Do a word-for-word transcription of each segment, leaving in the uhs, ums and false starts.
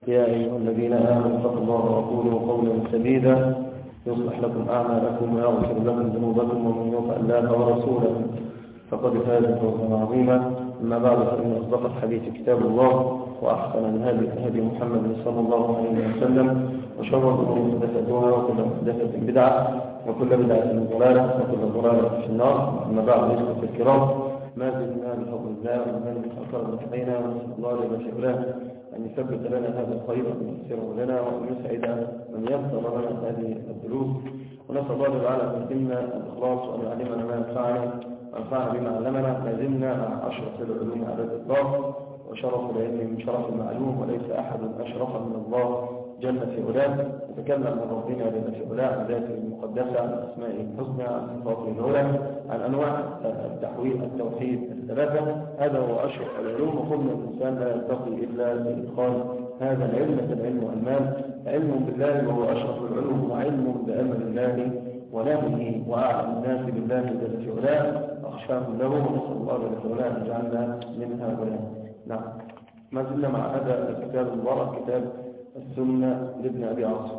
يا أيها الذين آمنوا اتقوا الله وقولوا قولا سديدا يصلح لكم أعمالكم ويغفر لكم ذنوبكم ومن يطع الله ورسوله فقد فاز فوزا عظيما. أما بعد فإن أصدق الحديث كتاب الله وأحسن الهدي هدي محمد صلى الله عليه وسلم وشر الأمور محدثاتها وكل محدثة بدعة وكل بدعة ضلالة وكل ضلالة في النار. أما بعد أيها الكرام ما زلنا بفضل الله ومن أكرم علينا ونسأل الله جل وعلا أن يثبت لنا هذا الخير وأن يسره لنا وأن يسعد من يسر لنا هذه الدروس، ونسأل الله جل وعلا أن يتم الإخلاص وأن يعلمنا ما ينفعنا وينفعنا بما علمنا. ما زلنا مع أشرف العلوم على الإطلاق، وشرف العلم من شرف المعلوم، وليس أحد أشرف من الله جل في علاه. نتكلم عن ربنا جل في علاه، عن ذاته المقدسة، عن أسمائه الحسنى، عن صفاته العلى، عن أنواع التحويل التوحيد الثلاثة. هذا هو أشرف العلوم، وقلنا الإنسان لا يلتقي إلا بإدخال هذا العلم العلم والمال. علم بالله وهو أشرف العلوم، وعلم بأمر الله ونهيه، وأعلم الناس بالله جل في علاه وأخشاهم له، ونسأل الله جل في علاه أن يجعلنا من هؤلاء. نعم، ما زلنا مع هذا الكتاب المبارك، كتاب السنة لابن أبي عاصم.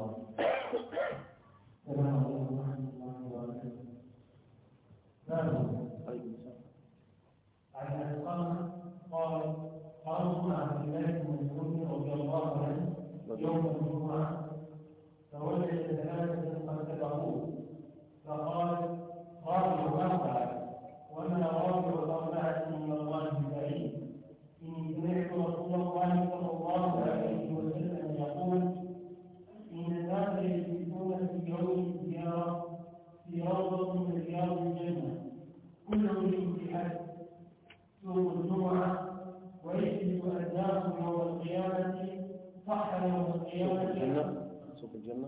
عن القمر قال قالوا عن الله بن مسعود رضي الله عنه يوم الجمعة فوجد ثلاثة قد سبقوه فقال رابع أربعة وما رابع أربعة من الله بعيد إني سمعت رسول الله صلى الله عليه وسلم يقول إن الناس يجلسون في يوم الزيارة في روضة من رياض الجنة كل يوم بحد يوم الجمعة ويجلس أدناهم يوم القيامة صح يوم القيامة سوق الجنة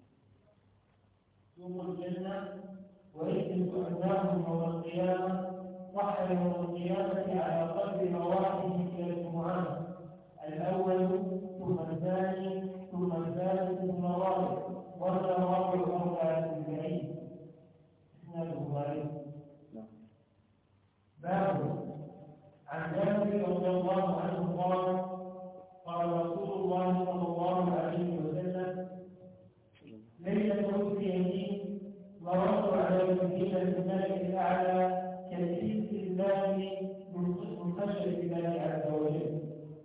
يوم الجنة ويجلس أدناهم يوم القيامة صح يوم القيامة على قدر مواقفه إلى الجمعة الأول ثم الثاني ثم الثالث ثم الرابع ولا رابع أربعة بالبعيد إسناده ضعيف. باب عن جابر رضي الله عنه قال قال رسول الله صلى الله عليه وسلم ليلة أسري مررت على المدينة الملك الأعلى كالإذن الله من خشية الله عز وجل.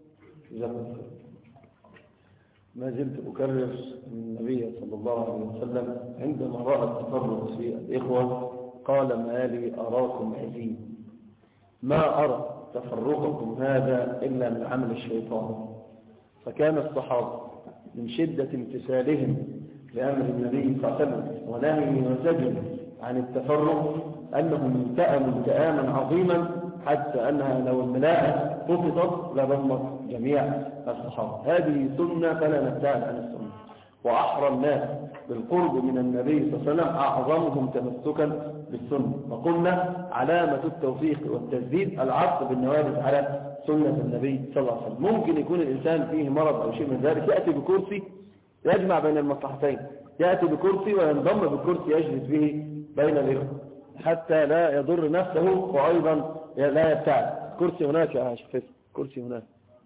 ما زلت أكرر النبي صلى الله عليه وسلم عندما رأى التفرق في الإخوة قال ما لي أراكم عزيز، ما أرى تفرقكم هذا إلا من عمل الشيطان. فكان الصحابة من شدة امتثالهم لأمر النبي صلى الله عليه وسلم ونهيه وزجر عن التفرق أنهم التأموا التآما عظيما حتى أنها لو الملاءة قططت لضمت جميع الصحابة. هذه سنة فلا نبتعد عن السنة. وأحرى الناس بالقرب من النبي صلى الله عليه وسلم أعظمهم تمسكا بالسنة. وقلنا علامة التوفيق والتسديد العطف بالنوابذ على سنة النبي صلى الله عليه وسلم. ممكن يكون الإنسان فيه مرض أو شيء من ذلك يأتي بكرسي يجمع بين المصلحتين، يأتي بكرسي وينضم بالكرسي يجلس به بين الإخوة حتى لا يضر نفسه وأيضا لا يبتعد. كرسي هناك يا شفيف، كرسي هناك.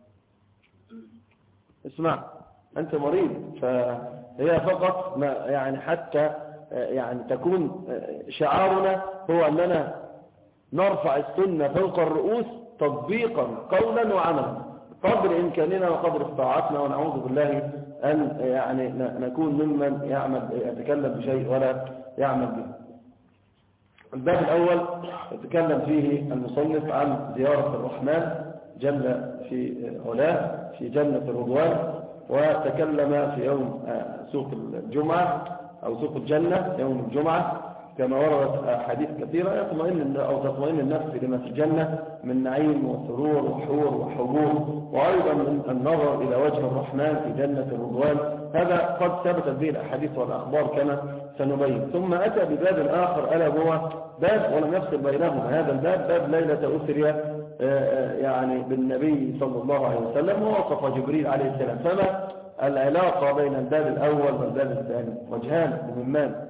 اسمع، أنت مريض، فهي فقط ما يعني حتى يعني تكون شعارنا هو أننا نرفع السنة فوق الرؤوس تطبيقا قولا وعملا قدر إمكاننا وقدر استطاعتنا، ونعوذ بالله أن يعني نكون ممن يعمل يتكلم بشيء ولا يعمل به. الباب الأول يتكلم فيه المصنف عن زيارة الرحمن جل في علاه في جنة الرضوان، وتكلم في يوم سوق الجمعة أو سوق الجنة يوم الجمعة كما وردت أحاديث كثيرة يطمئن أو تطمئن النفس لما في الجنة من نعيم وسرور وحور وحبور، وأيضا من النظر إلى وجه الرحمن في جنة الرضوان. هذا قد ثبتت به الأحاديث والأخبار كما سنبين. ثم أتى بباب آخر ألا هو باب ولم يفصل بينهما. هذا الباب باب ليلة أسري يعني بالنبي صلى الله عليه وسلم ووصف جبريل عليه السلام. فما العلاقة بين الباب الأول والباب الثاني؟ وجهان مهمان.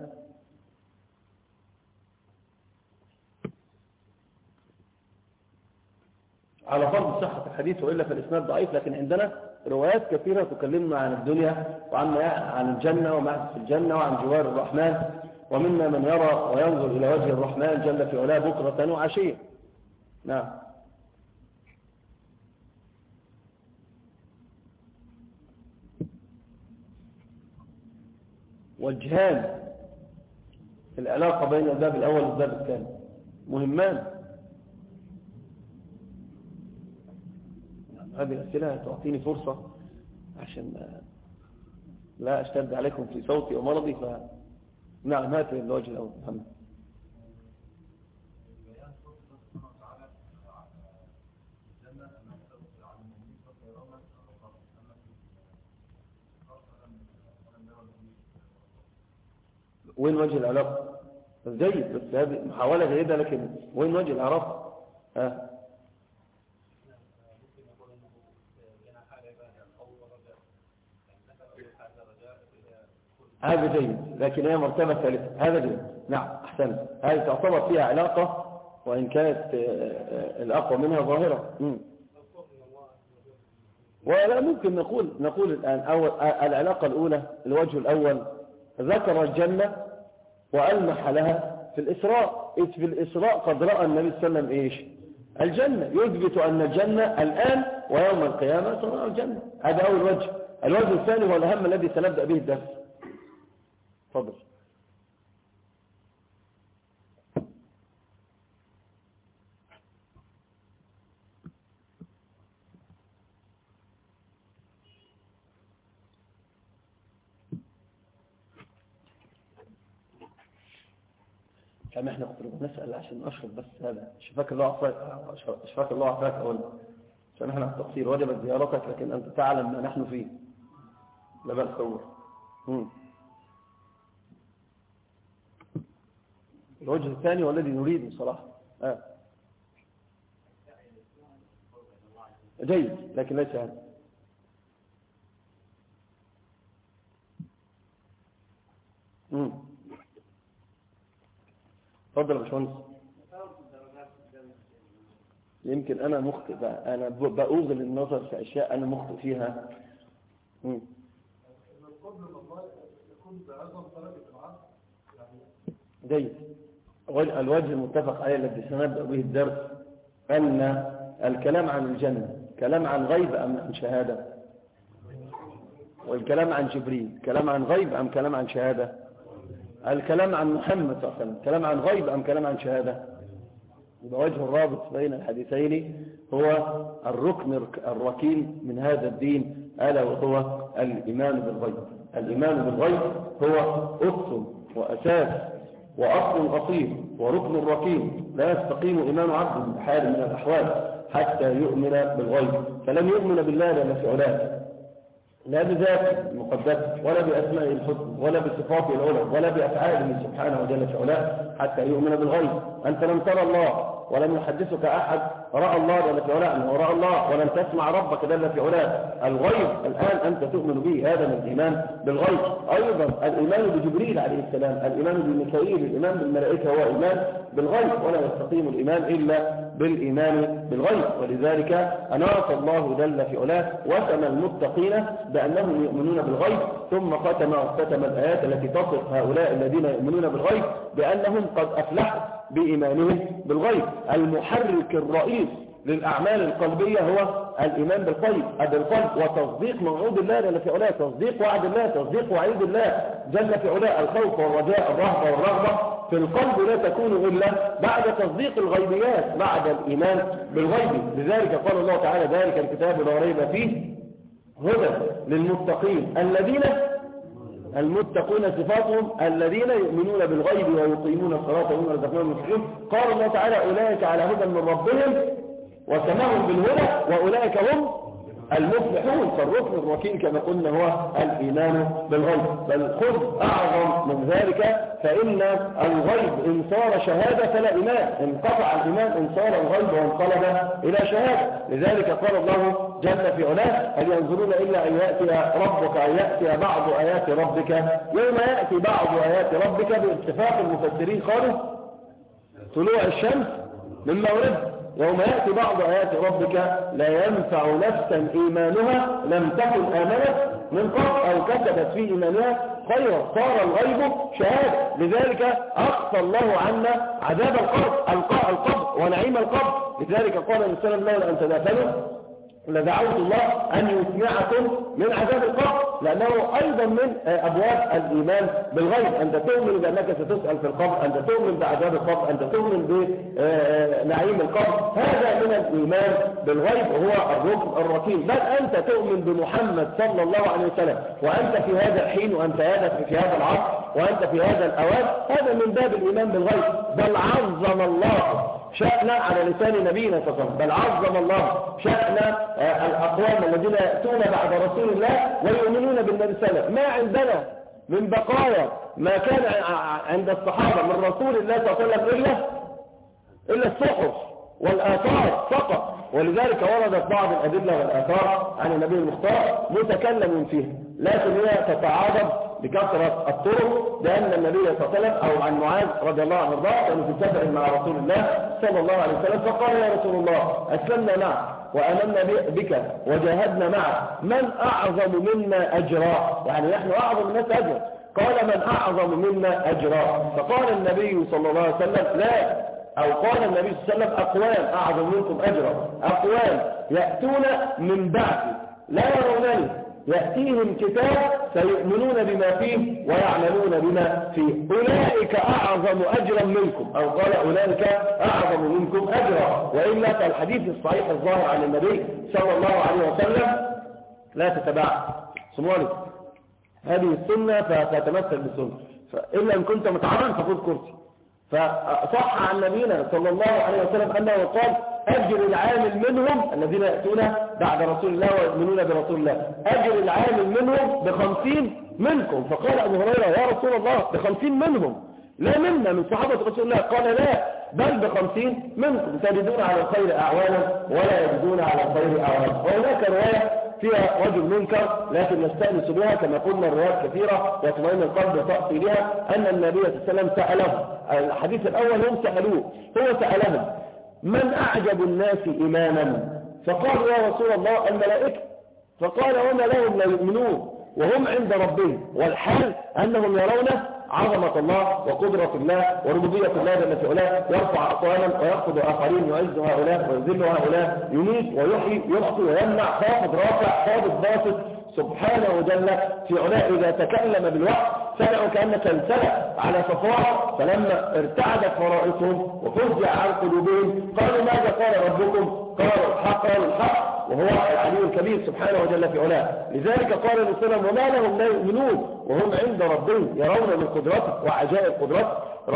على فرض صحة الحديث وإلا فالإسناد ضعيف، لكن عندنا روايات كثيرة تكلمنا عن الدنيا وعن عن الجنة وما في الجنة وعن جوار الرحمن، ومنا من يرى وينظر إلى وجه الرحمن جل في علاه بكرة وعشية. نعم. وجهان العلاقة بين الباب الأول والباب الثاني مهمان. هذه الأسئلة تعطيني فرصة عشان لا أشتد عليكم في صوتي ومرضي. ف نعم، هات الوجه الأول. محمد. وين وجه العلاقة؟ جيد، بس هذه محاولة جيدة، لكن وين وجه العلاقة؟ ها؟ هذا جيد، لكن هي مرتبة ثالثة. هذا جيد. نعم، أحسنت. هذه تعتبر فيها علاقة وإن كانت الأقوى منها ظاهرة. م. ولا ممكن نقول نقول الآن أول العلاقة الأولى، الوجه الأول ذكر الجنة وألمح لها في الإسراء. إذ في الإسراء قد رأى النبي صلى الله عليه وسلم إيش؟ الجنة، يثبت أن الجنة الآن ويوم القيامة ترى الجنة. هذا أول وجه. الوجه الثاني هو الأهم الذي سنبدأ به الدرس. تفضل. كما احنا كنا نسأل عشان نشرب بس هذا. شفاك الله عافاك، شفاك الله عافاك. أولا عشان احنا التقصير وجبت زيارتك، لكن أنت تعلم ما نحن فيه. لا بأس تصور. الوجه الثاني والذي نريده صراحة. آه. جيد، لكن ليس هذا. امم تفضل يا باشمهندس. يمكن انا مخطئ بقى. انا بأوغل النظر في اشياء انا مخطئ فيها. امم جيد. الوجه المتفق عليه الذي سنبدأ به الدرس أن الكلام عن الجنة كلام عن غيب أم عن شهادة؟ والكلام عن جبريل كلام عن غيب أم كلام عن شهادة؟ الكلام عن محمد صلى الله عليه وسلم كلام عن غيب أم كلام عن شهادة؟ يبقى وجه الرابط بين الحديثين هو الركن الركين من هذا الدين، ألا وهو الإيمان بالغيب. الإيمان بالغيب هو أصل وأساس وأصل أصيل وركن ركين. لا يستقيم إيمان عبد بحال من الأحوال حتى يؤمن بالغيب. فلم يؤمن بالله لما في علاه، لا بذاته المقدسة ولا بأسمائه الحسنى ولا بصفاته العلى ولا بأفعاله سبحانه وجل في علاه حتى يؤمن بالغيب. أنت لم ترى الله ولم يحدثك أحد رأى الله جل في علاه أنه رأى الله، ولم تسمع ربك جل في علاه. الغيب الآن أنت تؤمن به، هذا من الإيمان بالغيب. أيضا الإيمان بجبريل عليه السلام، الإيمان بميكائيل، الإيمان بالملائكة هو إيمان بالغيب، ولا يستقيم الإيمان إلا بالإيمان بالغيب. ولذلك أناط الله جل في علاه وسم المتقين بأنهم يؤمنون بالغيب، ثم ختم ختم الآيات التي تصف هؤلاء الذين يؤمنون بالغيب بأنهم قد أفلحوا بإيمانهم بالغيب. المحرك الرئيس للأعمال القلبية هو الإيمان بالقلب بالقلب وتصديق موعود الله جل في علاه، تصديق وعد الله، تصديق وعيد الله جل في علاه. الخوف والرجاء الرهبة والرغبة في القلب لا تكون إلا بعد تصديق الغيبيات، بعد الإيمان بالغيب. لذلك قال الله تعالى: ذلك الكتاب لا ريب فيه هدى للمتقين الذين المتقون صفاتهم الذين يؤمنون بالغيب ويقيمون الصلاة وهم يرزقون المسلمين. قال الله تعالى: أولئك على هدى من ربهم وسماهم بالهدى وأولئك هم المفلحون. فالركن الركين كما قلنا هو الإيمان بالغيب. بل خذ أعظم من ذلك، فإن الغيب إن صار شهادة فلا إيمان، إن قطع الإيمان إن صار الغيب وانقلب إلى شهادة. لذلك قال الله جل في علاه: هل ينظرون إلا أن يأتي ربك أن يأتي بعض آيات ربك. يوم يأتي بعض آيات ربك باتفاق المفسرين قالوا طلوع الشمس من مغرب، يوم يأتي بعض آيات ربك لا ينفع نفسا إيمانها لم تكن آمنت من قبل أو كسبت في إيمانها خيرا صار الغيب شهادة. لذلك أقصى الله عنا عذاب القبر القبر ونعيم القبر. لذلك قال النبي صلى الله عليه وسلم: لولا أن تدافنوا لدعوت الله أن يسمعكم من عذاب القبر، لأنه أيضا من أبواب الإيمان بالغيب. أنت تؤمن بأنك ستسأل في القبر، أنت تؤمن بعذاب القبر، أنت تؤمن بنعيم القبر. هذا من الإيمان بالغيب وهو الركن الركين. بل أنت تؤمن بمحمد صلى الله عليه وسلم وأنت في هذا الحين وأنت في هذا العصر وأنت في هذا الأوان، هذا من باب الإيمان بالغيب. بل عظم الله شأن على لسان نبينا صلى الله عليه وسلم، بل عظم الله شأن الأقوام الذين يأتون بعد رسول الله ويؤمنون بالنبي صلى الله عليه وسلم. ما عندنا من بقايا ما كان عند الصحابة من رسول الله صلى الله عليه وسلم إلا إلا الصحف والآثار فقط. ولذلك وردت بعض الأدلة والآثار عن النبي المختار متكلم فيها، لكن هي تتعاضد بكثرة الطرق، لأن النبي صلى الله عليه وسلم أو عن معاذ رضي الله عنه كان في سفر مع رسول الله صلى الله عليه وسلم فقال: يا رسول الله أسلمنا معك وأمنا بك وجاهدنا معك، من أعظم منا أجرا؟ يعني نحن أعظم الناس أجرا. قال: من أعظم منا أجرا؟ فقال النبي صلى الله عليه وسلم: لا، أو قال النبي صلى الله عليه وسلم: أقوام أعظم منكم أجرا، أقوام يأتون من بعدي لا يرونني يأتيهم كتاب سيؤمنون بما فيه ويعملون بما فيه، أولئك أعظم أجرا منكم، أو قال: أولئك أعظم منكم أجرا. وإلا فالحديث الصحيح الظاهر عن النبي صلى الله عليه وسلم لا تتبع سموالك هذه السنة فتتمثل بالسنة، فإلا إن كنت متعرض فخذ كرسي. فصح عن نبينا صلى الله عليه وسلم أنه قال: أجر العامل منهم الذين يأتون بعد رسول الله ويؤمنون برسول الله، أجر العامل منهم بخمسين منكم. فقال أبو هريرة: يا رسول الله بخمسين منهم؟ لا منا من صحابة رسول الله. قال: لا، بل بخمسين منكم تجدون على الخير أعوانا ولا يجدون على الخير أعوانا. وهناك رواية فيها رجل منكر لكن نستأنس بها كما قلنا الروايات كثيرة واطمئن القلب وتأصيلها، أن النبي صلى الله عليه وسلم سألهم. الحديث الأول هم سألوه، هو سألهم: من أعجب الناس إيمانا؟ فقالوا: يا رسول الله الملائكة. فقال: وما لهم لا يؤمنون وهم عند ربهم، والحال أنهم يرون عظمة الله وقدرة الله وربوبية الله جل في علاه، يرفع أقواما ويخفض آخرين، يعز هؤلاء ويذل هؤلاء، يميت ويحيي، يعطي ويمنع، خافض رافع، خافض باسط، سبحانه وجل في علاه. إذا تكلم بالوحي سمعوا كأن سلسلة على صفوات، فلما ارتعدت فرائصهم وفزع عن قلوبهم قالوا: ماذا قال ربكم؟ قالوا الحق، قالوا الحق، وهو العلي الكبير سبحانه وجل في علاه. لذلك قال النبي صلى الله عليه وسلم: وما لهم لا يؤمنون وهم عند ربهم يرون من قدرته وعجائب قدرته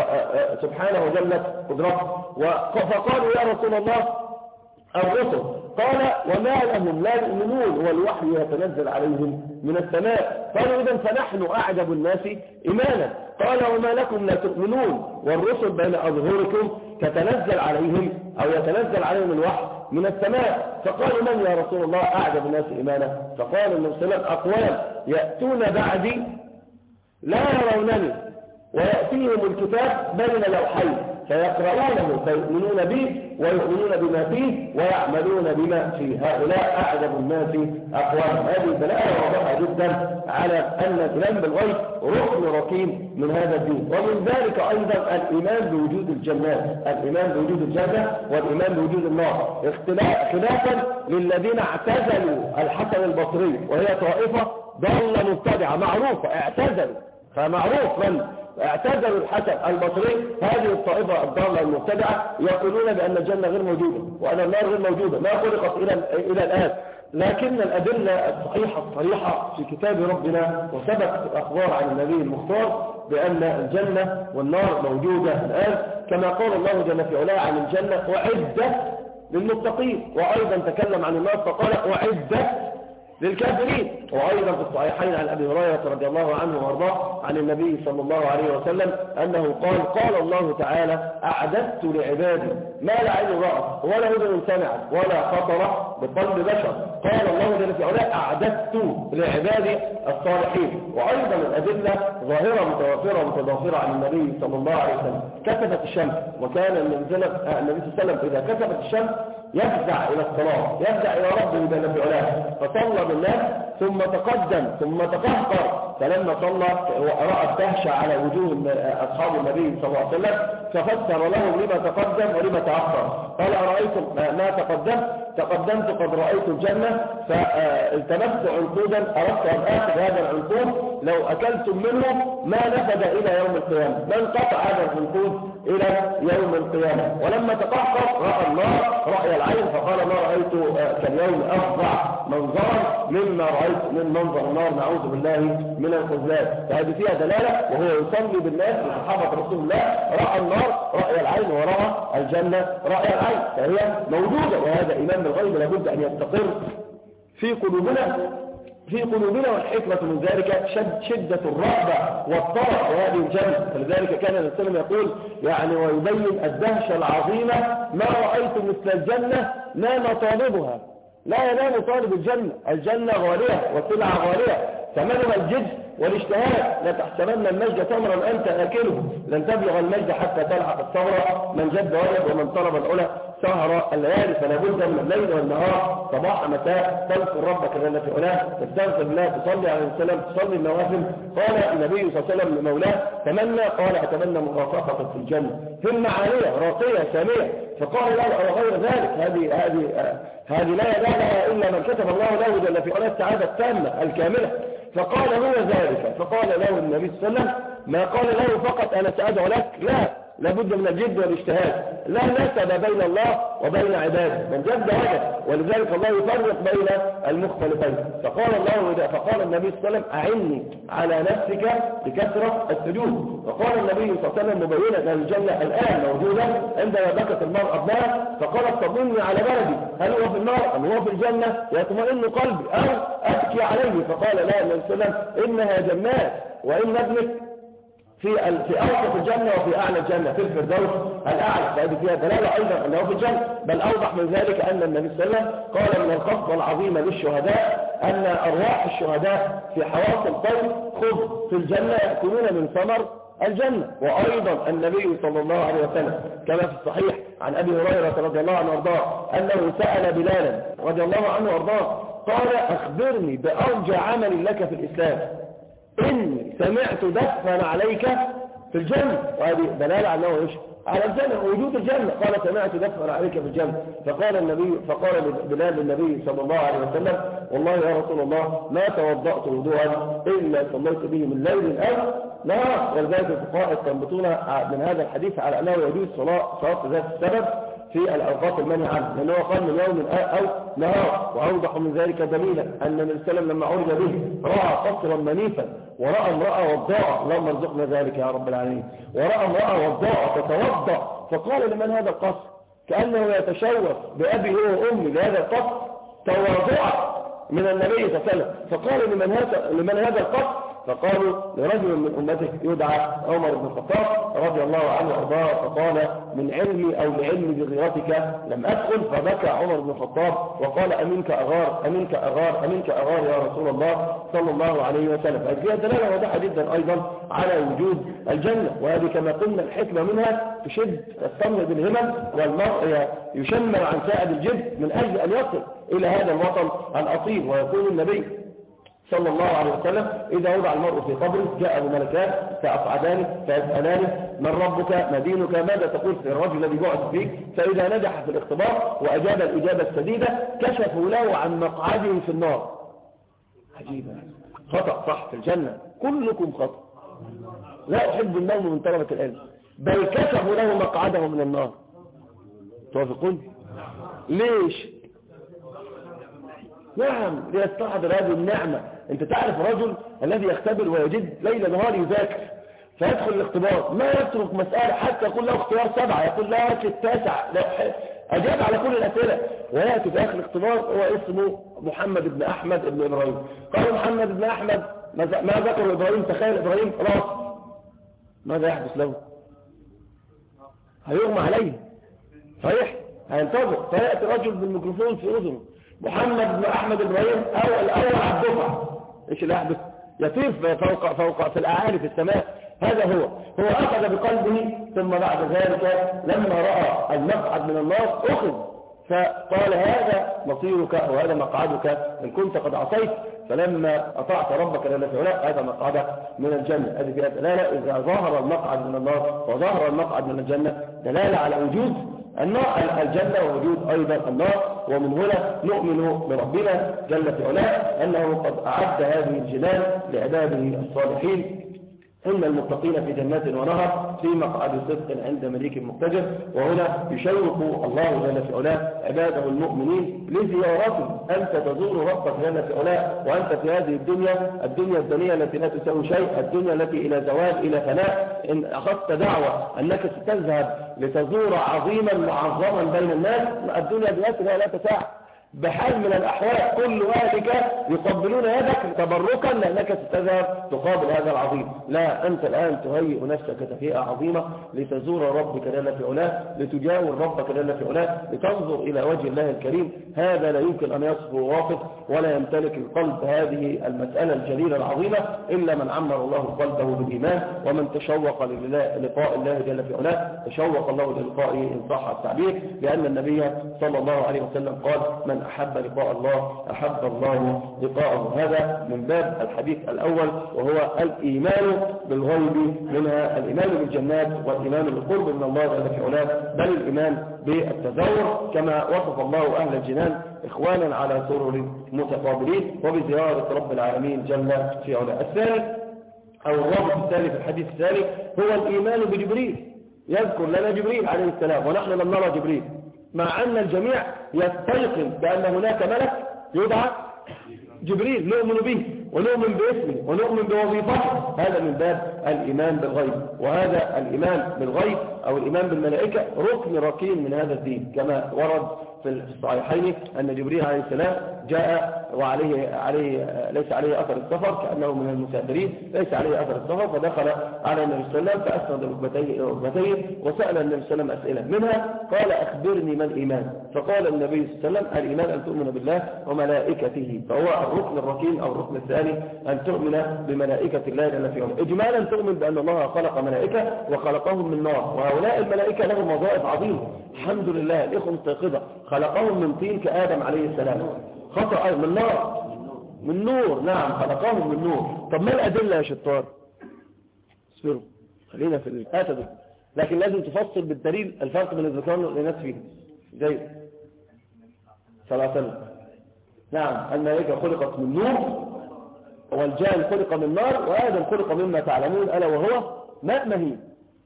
سبحانه وجل قدرته. فقالوا: يا رسول الله الرسل. قال: وما لهم لا يؤمنون والوحي يتنزل عليهم من السماء. قالوا: إذن فنحن أعجب الناس إيمانا. قال: وما لكم لا تؤمنون والرسل بين أظهركم تتنزل عليهم أو يتنزل عليهم الوحي من السماء. فقالوا: من يا رسول الله أعجب الناس إيمانا؟ فقال النبي صلى الله عليه وسلم: أقوام يأتون بعدي لا يرونني ويأتيهم الكتاب بين لوحين فيقرؤونه فيؤمنون به ويؤمنون بما فيه ويعملون بما فيه، هؤلاء أعجب الناس أقوام. هذه دلالة واضحة جدا على أن الإيمان بالغيب ركن ركين من هذا الدين. ومن ذلك أيضا الإيمان بوجود الجنات، الإيمان بوجود الجنة والإيمان بوجود النار، خلافا للذين اعتزلوا الحسن البصري وهي طائفة ضالة مبتدعة معروفة، اعتزلوا، فمعروف من اعتزلوا الحسن البصري هذه الطائفة الضالة المبتدعة يقولون بأن الجنة غير موجودة وأن النار غير موجودة، ما خلقت إلى إلى الآن. لكن الأدلة الصحيحة الصريحة في كتاب ربنا وثبت الأخبار عن النبي المختار بأن الجنة والنار موجودة الآن، كما قال الله جل في علاه عن الجنة: وعدة للمتقين. وأيضا تكلم عن النار فقال: وعدة للكافرين. وأيضا في الصحيحين عن أبي هريرة رضي الله عنه وارضاه عن النبي صلى الله عليه وسلم أنه قال قال الله تعالى أعددت لعبادي ما لا عين رأت ولا أذن سمعت ولا خطر بقلب بشر. قال الله جل وعلا أعددت لعبادي الصالحين. وأيضا الأدلة ظاهرة متوافرة متضافرة عن النبي صلى الله عليه وسلم. كسفت الشمس، وكان النبي صلى الله عليه وسلم إذا كسفت الشمس يفزع إلى الصلاة، يفزع إلى ربه جل في علاه، فصلى بالناس ثم تقدم ثم تقهقر، فلما صلى رأى الدهشة على وجوه أصحاب النبي صلى الله عليه وسلم ففسر لهم لما تقدم ولما تأخر. قال أرأيتم ما تقدم؟ تقدمت قد رأيت الجنة فالتمست عنقودا أردت أن آخذ هذا العنقود لو أكلتم منه ما نفد إلى يوم القيامة، من قطع هذا العنقود إلى يوم القيامة. ولما تقهقر رأى النار رأي العين فقال ما رأيت كاليوم أفظع منظرا مما رأيت من منظر النار، نعوذ بالله من الخذلان. فهذه فيها دلالة وهو يصلي بالناس وصحابة رسول الله رأى النار رأي العين ورأى الجنة رأي العين، فهي موجودة. وهذا إيمان بالغيب لابد أن يستقر في قلوبنا في قلوبنا والحكمة من ذلك شد شدة الرغبة والطرف وهذه الجنة. فلذلك كان النبي صلى الله عليه وسلم يقول يعني ويبين الدهشة العظيمة ما رأيت مثل الجنة نام طالبها. لا ينام طالب الجنة، الجنة غالية والسلعة غالية، ثمنها الجد والاجتهاد. لا تحسبن المجد تمرا أنت آكله، لن تبلغ المجد حتى تلحق الثمرة. من جد ولد ومن طلب العلا سهر الليالي. فلا بد من الليل والنهار صباح مساء تذكر ربك جل في علاه، تستغفر الله، تصلي عليه السلام، تصلي النوافل. قال النبي صلى الله عليه وسلم لمولاه تمنى، قال أتمنى مرافقة في الجنة، همة عالية راقية سامية. فقال لا غير ذلك، هذه هذه هذه لا يدعها إلا من كتب الله له جل في علاه السعادة التامة الكاملة. فقال هو ذلك. فقال له النبي صلى الله عليه وسلم ما قال له فقط أنا سأدعو لك، لا، لابد من الجد والاجتهاد. لا نسب بين الله وبين عباده، من جد وجد، ولذلك الله يفرق بين المختلفين. فقال الله فقال النبي صلى الله عليه وسلم أعني على نفسك بكثرة السجود. وقال النبي صلى الله عليه وسلم مبينا أن الجنة الآن موجودة عندما بكت المرأة ابنها فقالت طمني على بلدي، هل هو في النار أم هو في الجنة؟ يطمئن قلبي أو أبكي عليه. فقال لا النبي صلى الله عليه وسلم إنها جنات وإن ابنك في في أوسط الجنة وفي أعلى الجنة في الفردوس الأعلى. فهذه فيها دلالة أيضا أنه في الجنة. بل أوضح من ذلك أن النبي صلى الله عليه وسلم قال من الخطوة العظيمة للشهداء أن أرواح الشهداء في حواصل الطير خذ في الجنة يأكلون من ثمر الجنة. وأيضا النبي صلى الله عليه وسلم كما في الصحيح عن أبي هريرة رضي الله عنه وارضاه أنه سأل بلالا رضي الله عنه وارضاه قال أخبرني بأرجى عمل لك في الإسلام، إني سمعت دفا عليك في الجنة. وهذه دلالة على أنه إيش؟ على الجنة ووجود الجنة. قال سمعت دفا عليك في الجنة. فقال النبي فقال بلال للنبي صلى الله عليه وسلم والله يا رسول الله ما توضأت وضوءا إلا صليت به من ليل أو نهار. ولذلك الفقهاء يستنبطون من هذا الحديث على أنه يجوز صلاة صلاة ذات السبب في الأوقات المنهي عنه، لأنه قال من يوم أو نهار. وأوضح من ذلك دليلا أن النبي صلى الله عليه وسلم لما عرج به رأى قصرا منيفا ورأى امرأة وضاء، اللهم ارزقنا ذلك يا رب العالمين، ورأى امرأة وضاء تتوضأ. فقال لمن هذا القصر؟ كأنه يتشوف بأبي هو وأمي لهذا القصر تواضعا من النبي صلى الله عليه وسلم. فقال لمن هذا لمن هذا القصر؟ فقالوا لرجل من أمته يدعى عمر بن الخطاب رضي الله عنه وارضاه. فقال من علمي أو لعلمي بغيرتك لم أدخل. فبكى عمر بن الخطاب وقال أمنك أغار أمنك أغار أمنك أغار يا رسول الله صلى الله عليه وسلم. فهذه دلالة واضحة جدا أيضا على وجود الجنة. وهذه كما قلنا الحكمة منها تشد الصمد بالهمم، والمرء يشمل عن ساعد الجد من أجل أن يصل إلى هذا الوطن الأصيل. ويقول النبي صلى الله عليه وسلم إذا وضع المرء في قبره جاء الملكان فأصعدانه فيسألانه من ربك ما دينك ماذا تقول في الرجل الذي بعث فيك. فإذا نجح في الاختبار وأجاب الإجابة السديدة كشفوا له عن مقعده في النار. عجيبة، خطأ صح في الجنة كلكم خطأ. لا أحب النوم من طلبة العلم، بل كشفوا له مقعده من النار. توافقون؟ ليش؟ نعم ليستحضر هذه النعمة. انت تعرف الرجل الذي يختبر ويجد ليل نهار يذاكر فيدخل الاختبار ما يترك مسألة حتى يقول له اختيار سبعة يقول لا هات التاسع أجاب على كل الأسئلة. ويأتي في آخر الاختبار هو اسمه محمد بن أحمد بن إبراهيم. قال محمد بن أحمد ما ذكر إبراهيم؟ تخيل إبراهيم راس، ماذا يحدث له؟ هيغمى عليه، صحيح؟ هينتظر. فيأتي رجل بالميكروفون في أذنه، محمد بن أحمد إبراهيم أول الأول على الدفعة. إيش اللي يحدث؟ يطير فوق فوق في الأعالي في السماء. هذا هو هو أخذ بقلبه. ثم بعد ذلك لما رأى المقعد من النار أخذ، فقال هذا مصيرك أو هذا مقعدك إن كنت قد عصيت. فلما أطعت ربك جل في علاه هذا مقعدك من الجنة. هذه فيها دلالة إذا ظهر المقعد من النار وظهر المقعد من الجنة دلالة على وجود النار الجنة ووجود أيضا النار. ومن هنا نؤمن بربنا جل في علاه أنه قد أعد هذه الجنان لعباده الصالحين. إن المتقين في جنات ونهر في مقعد صدق عند مليك مقتدر. وهنا يشوق الله جل في علاه عباده المؤمنين لزيارته. أنت تزور ربك جل في علاه وأنت في هذه الدنيا الدنيا الدنيا التي لا تساوي شيء، الدنيا التي إلى زوال إلى فناء. إن أخذت دعوة أنك ستذهب لتزور عظيما معظما بين الناس، الدنيا بنفسها لا تساعد بحال من الأحوال. كل أهلك يقبلون يدك تبركا لأنك ستذهب تقابل هذا العظيم. لا، أنت الآن تهيئ نفسك تهيئة عظيمة لتزور ربك جل في علاه، لتجاور ربك جل في علاه، لتنظر إلى وجه الله الكريم. هذا لا يمكن أن يصف وواصف ولا يمتلك القلب هذه المسألة الجليلة العظيمة إلا من عمر الله قلبه بالإيمان. ومن تشوق للقاء الله جل في علاه تشوق الله للقائه إن صح التعبير، لأن النبي صلى الله عليه وسلم قال من أحب لقاء الله أحب الله لقاءه. هذا من باب الحديث الأول وهو الإيمان بالغيب، منها الإيمان بالجنات والإيمان بالقرب من الله جل في علاه، بل الإيمان بالتزور كما وصف الله أهل الجنان إخوانا على سرر متقابلين وبزيارة رب العالمين جل في علاه. الثالث أو الرابط الثالث في الحديث الثالث هو الإيمان بجبريل. يذكر لنا جبريل عليه السلام ونحن لم نرى جبريل، مع أن الجميع يستيقن بأن هناك ملك يدعى جبريل نؤمن به ونؤمن باسمه ونؤمن بوظيفته. هذا من باب الإيمان بالغيب. وهذا الإيمان بالغيب أو الإيمان بالملائكة ركن ركين من هذا الدين، كما ورد في الصحيحين أن جبريل عليه السلام جاء وعليه عليه ليس عليه أثر السفر كأنه من المسافرين، ليس عليه أثر السفر، فدخل على النبي صلى الله عليه وسلم فأسند ركبتيه وسأل النبي صلى الله عليه وسلم أسئلة، منها قال أخبرني ما الإيمان؟ فقال النبي صلى الله عليه وسلم الإيمان أن تؤمن بالله وملائكته. فهو الركن الركين أو الركن الثاني أن تؤمن بملائكة الله جل في علاه. إجمالا تؤمن بأن الله خلق ملائكة وخلقهم من نار، وهؤلاء الملائكة لهم وظائف عظيمة الحمد لله. الإخوة مستيقظة خلقهم من طين كآدم عليه السلام، خطأ من نار من نور، نعم خلقهم من نور. طب ما الأدلة يا شطار؟ اصبروا خلينا في الآتة، لكن لازم تفصل بالدليل الفرق بين الذكران والإناث فيه. زي صلى الله عليه وسلم نعم الملائكة خلقت من نور والجان خلق من نار وآدم خلق مما تعلمون ألا وهو ماء مهين.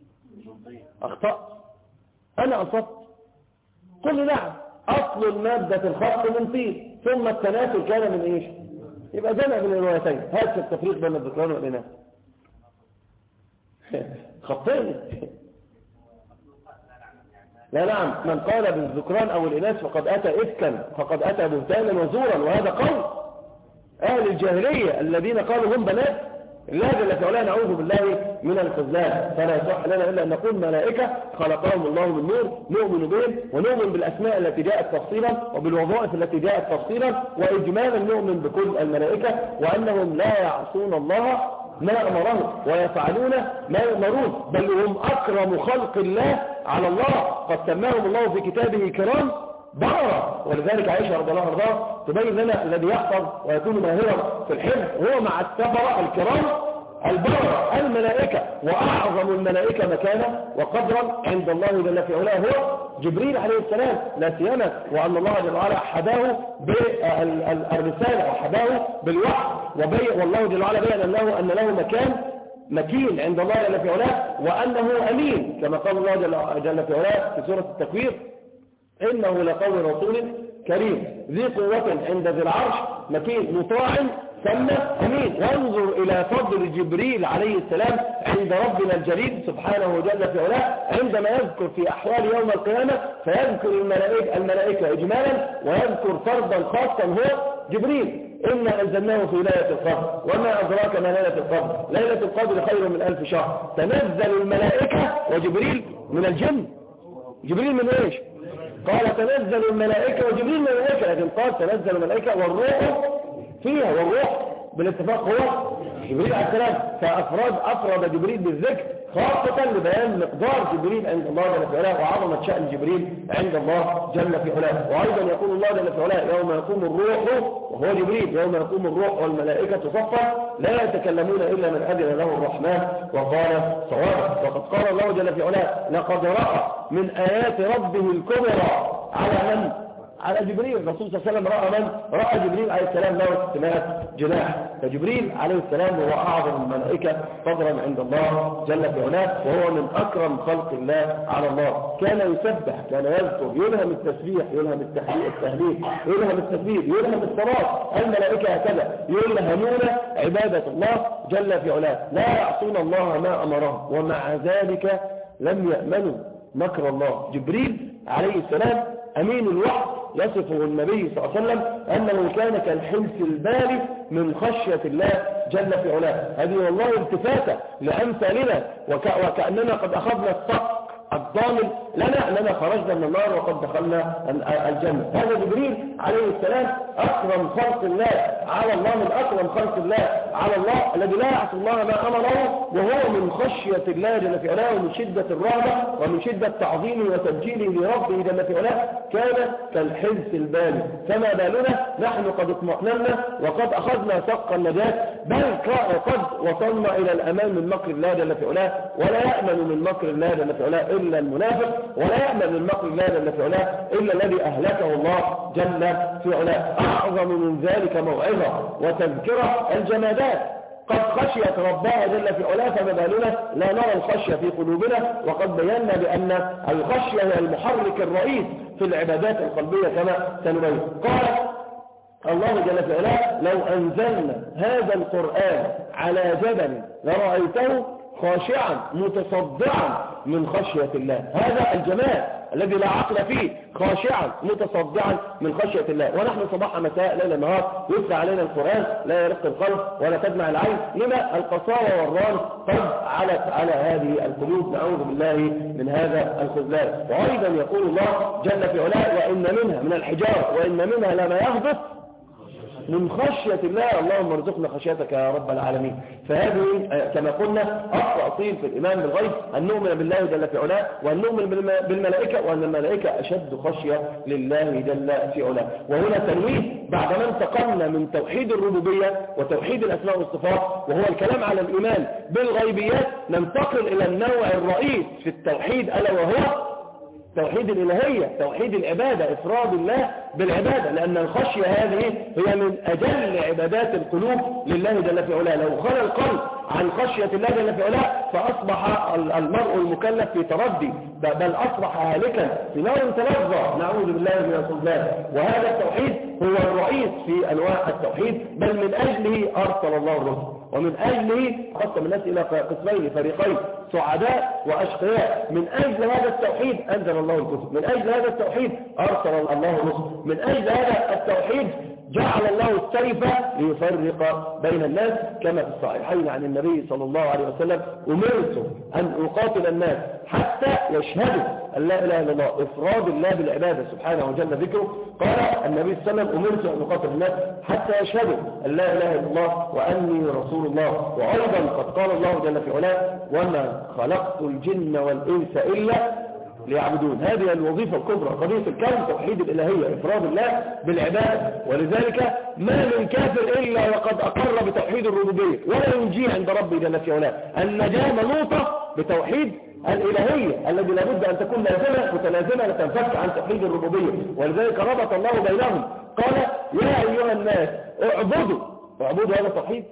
أخطأ أنا أصبت. قل نعم أصل المادة الخلق من طين ثم التناسل كان من إيش؟ يبقى جمع من الروايتين. هذا التفريق بين الذكران والإناث. خطئني. لا نعم من قال بالذكران أو الإناث فقد أتى إفكا، فقد أتى بهتانا وزورا، وهذا قول أهل الجاهلية الذين قالوا هم بنات الله جل في علاه. نعوذ بالله من الخذلان. فلا يصح لنا إلا أن نقول ملائكة خلقهم الله من نور نؤمن بهم ونؤمن بالأسماء التي جاءت تفصيلا وبالوظائف التي جاءت تفصيلا، وإجمالا نؤمن بكل الملائكة وأنهم لا يعصون الله ما أمرهم ويفعلون ما يؤمرون، بل هم أكرم خلق الله على الله. قد سماهم الله في كتابه كرام بررة. ولذلك عائشة رضي الله عنها تبين لنا الذي يحفظ ويكون ماهرا في الحفظ هو مع السفرة الكرام البررة الملائكة. وأعظم الملائكة مكانة وقدرا عند الله جل في علاه هو جبريل عليه السلام، لا سيما وأن الله جل وعلا حداه بالرسالة وحداه بالوحي، والله جل وعلا بيّن له أن له مكان مكين عند الله جل في علاه وأنه أمين، كما قال الله جل في علاه في سورة التكوير إنه لقول رسول كريم ذي قوة عند ذي العرش مكين مطاع سمى أمين. وانظر إلى فضل جبريل عليه السلام عند ربنا الجليل سبحانه وجل في علاه عندما يذكر في أحوال يوم القيامة فيذكر الملائكة, الملائكة إجمالا ويذكر فردا خاصا هو جبريل. إنا أنزلناه في ليلة القدر وما أدراك ما ليلة القدر ليلة القدر خير من ألف شهر. تنزل الملائكة وجبريل من الجن. جبريل من إيش؟ قال تنزل الملائكة وجبريل من الملائكة، لكن قال تنزل الملائكة والروح فيها، والروح بالاتفاق هو جبريل عليه السلام. فأفراد أفرد جبريل بالذكر خاصة لبيان مقدار جبريل عند الله جل في علاه وعظمة شأن جبريل عند الله جل في علاه. وأيضا يقول الله جل في علاه يوم يقوم الروح وهو جبريل يوم يقوم الروح والملائكة صفا لا يتكلمون إلا من أذن له الرحمن وقال صوابا. وقد قال الله جل في علاه لقد رأى من آيات ربه الكبرى على من؟ على جبريل. الرسول صلى الله عليه وسلم رأى من؟ رأى جبريل عليه السلام له ستمائة جناح. فجبريل عليه السلام هو أعظم الملائكة قدرا عند الله جل في علاه وهو من أكرم خلق الله على الله. كان يسبح، كان يذكر، يلهم التسبيح، يلهم التهليل، يلهم التسبيح، يلهم الصلاة. الملائكة هكذا يلهمون عبادة الله جل في علاه لا يعصون الله ما أمرهم ومع ذلك لم يأمنوا مكر الله. جبريل عليه السلام أمين الوحي يصفه النبي صلى الله عليه وسلم أنه كان كالحمس البالي من خشية الله جل في علاه. هذه والله التفاتة لأمثالنا وك... وكأننا قد أخذنا الصق الضامن لنا أننا خرجنا من النار وقد دخلنا الجنة. هذا جبريل عليه السلام أكرم خلق الله على الله، من أكرم خلق الله على الله الذي لا يعصي الله ما أمره وهو من خشية الله جل في علاه ومن شدة الرهبة ومن شدة تعظيمه وتبجيله لربه جل في علاه كان كالحمس البالي. فما بالنا نحن قد اطمأننا وقد أخذنا سق النجاة بل قد وصلنا إلى الأمان من مكر الله جل في علاه. ولا يأمن من مكر الله جل في علاه إلا المنافق ولا يأمن من مكر الله جل في علاه إلا الذي أهلكه الله جل في علاه. أعظم من ذلك موعظة وتذكرة الجمادات قد خشيت ربها جل في علاه فما بالنا لا نرى الخشية في قلوبنا. وقد بينا بأن الخشية هي المحرك الرئيس في العبادات القلبية كما سنبين. قال الله جل في علاه لو أنزلنا هذا القرآن على جبل لرأيته خاشعا متصدعا من خشية الله. هذا الجمال الذي لا عقل فيه، خاشعا متصدعا من خشية الله. ونحن صباح مساء ليل نهار يتلى علينا القرآن لا يرق القلب ولا تدمع العين. لما؟ القساوة والران قد علت على هذه القلوب. نعوذ بالله من هذا الخذلان. وأيضا يقول الله جل في علاه وإن منها من الحجارة وإن منها لما يهبط من خشية الله. اللهم ارزقنا خشيتك يا رب العالمين. فهذه كما قلنا أصل أصيل في الإيمان بالغيب أن نؤمن بالله جل في علاه وأن نؤمن بالملائكة وأن الملائكة أشد خشية لله جل في علاه. وهنا تنويه بعدما انتقلنا من توحيد الربوبية وتوحيد الأسماء والصفات وهو الكلام على الإيمان بالغيبيات ننتقل إلى النوع الرئيس في التوحيد ألا وهو توحيد الإلهية، توحيد العبادة، إفراد الله بالعبادة. لأن الخشية هذه هي من أجل عبادات القلوب لله جل في علاه. لو خلى القلب عن خشية الله جل في علاه فأصبح المرء المكلف في تردي بل أصبح هالكا في نار تلظى. نعوذ بالله من الخذلان. وهذا التوحيد هو الرئيس في أنواع التوحيد بل من أجله أرسل الله الرسل ومن أجله قسم الناس إلى قسمين فريقين سعداء وأشقياء. من أجل هذا التوحيد أنزل الله الكتب، من أجل هذا التوحيد أرسل الله الرسل، من أجل هذا التوحيد جعل الله السيف ليفرق بين الناس كما في الصحيحين عن النبي صلى الله عليه وسلم أمرت أن أقاتل الناس حتى يشهدوا أن لا إله إلا الله إفراد الله بالعبادة سبحانه وجل ذكره. قال النبي صلى الله عليه وسلم أمرت أن أقاتل الناس حتى يشهدوا أن لا إله إلا الله وأني رسول الله. وأيضا قد قال الله جل في علاه وما خلقت الجن والإنس إلا ليعبدون. هذه الوظيفة الكبرى قضية الكون توحيد الإلهية إفراد الله بالعبادة. ولذلك ما من كافر إلا وقد أقر بتوحيد الربوبية ولا ينجيه عند ربه جل في علاه. النجاة منوطة بتوحيد الإلهية الذي لابد أن تكون لازمة متلازمة لتنفك عن توحيد الربوبية. ولذلك ربط الله بينهم قال يا أيها الناس اعبدوا. اعبدوا هذا التوحيد،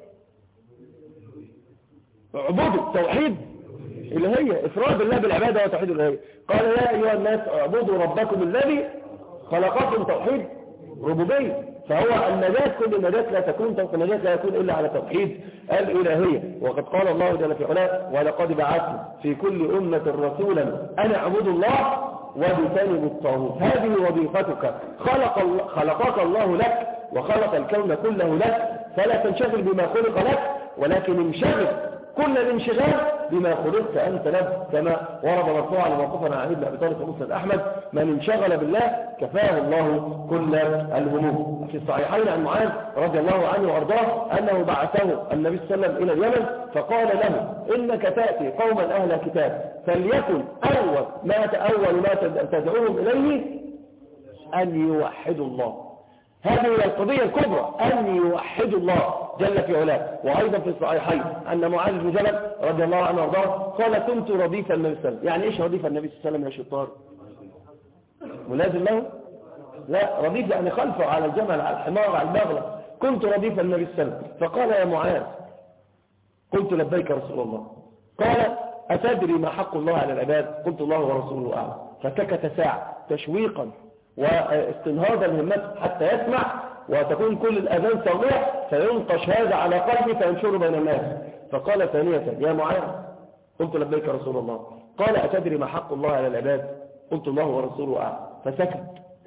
اعبدوا توحيد الإلهية إفراد الله بالعبادة وتوحيد الإلهية. قال يا أيها الناس اعبدوا ربكم الذي خلقكم توحيد ربوبية. فهو النجاة كل النجاة لا تكون توقع النجاة لا يكون إلا على توحيد الإلهية. وقد قال الله جل في علاه ولقد بعثنا في كل أمة رسولا أن اعبدوا الله واجتنبوا الطاغوت. هذه وظيفتك، خلق خلقك الله لك وخلق الكون كله لك، فلا تنشغل بما خلق لك ولكن انشغل كل الانشغال بما خلقت أنت له، كما ورد مرفوعا موقوفا عن ابن أبي طالب في مسند أحمد: من انشغل بالله كفاه الله كل الهموم. في الصحيحين عن معاذ رضي الله عنه وارضاه أنه بعثه النبي صلى الله عليه وسلم إلى اليمن فقال له: إنك تأتي قوما أهل كتاب فليكن أول ما أول ما تدعوهم إليه أن يوحدوا الله. هذه هي القضية الكبرى، أن يوحدوا الله جل في علاه. وأيضا في الصحيحين أن معاذ بن جبل رضي الله عنه وارضاه قال: كنت رديف النبي صلى الله عليه وسلم. يعني إيش رديف النبي صلى الله عليه وسلم يا شطار؟ ملازم له؟ لا، رديف يعني خلفه على الجمل على الحمار على البغلة. كنت رديف النبي صلى الله عليه وسلم فقال: يا معاذ. قلت: لبيك رسول الله. قال: أتدري ما حق الله على العباد؟ قلت: الله ورسوله أعلم. فسكت ساعة تشويقا واستنهاضا لهمته حتى يسمع وتكون كل الأذان صغيرة فينقش هذا على قلبي فينشر بين الناس. فقال ثانية: يا معاذ. قلت: لبيك رسول الله. قال: أتدري ما حق الله على العباد؟ قلت: الله ورسوله أعلم. فسكت،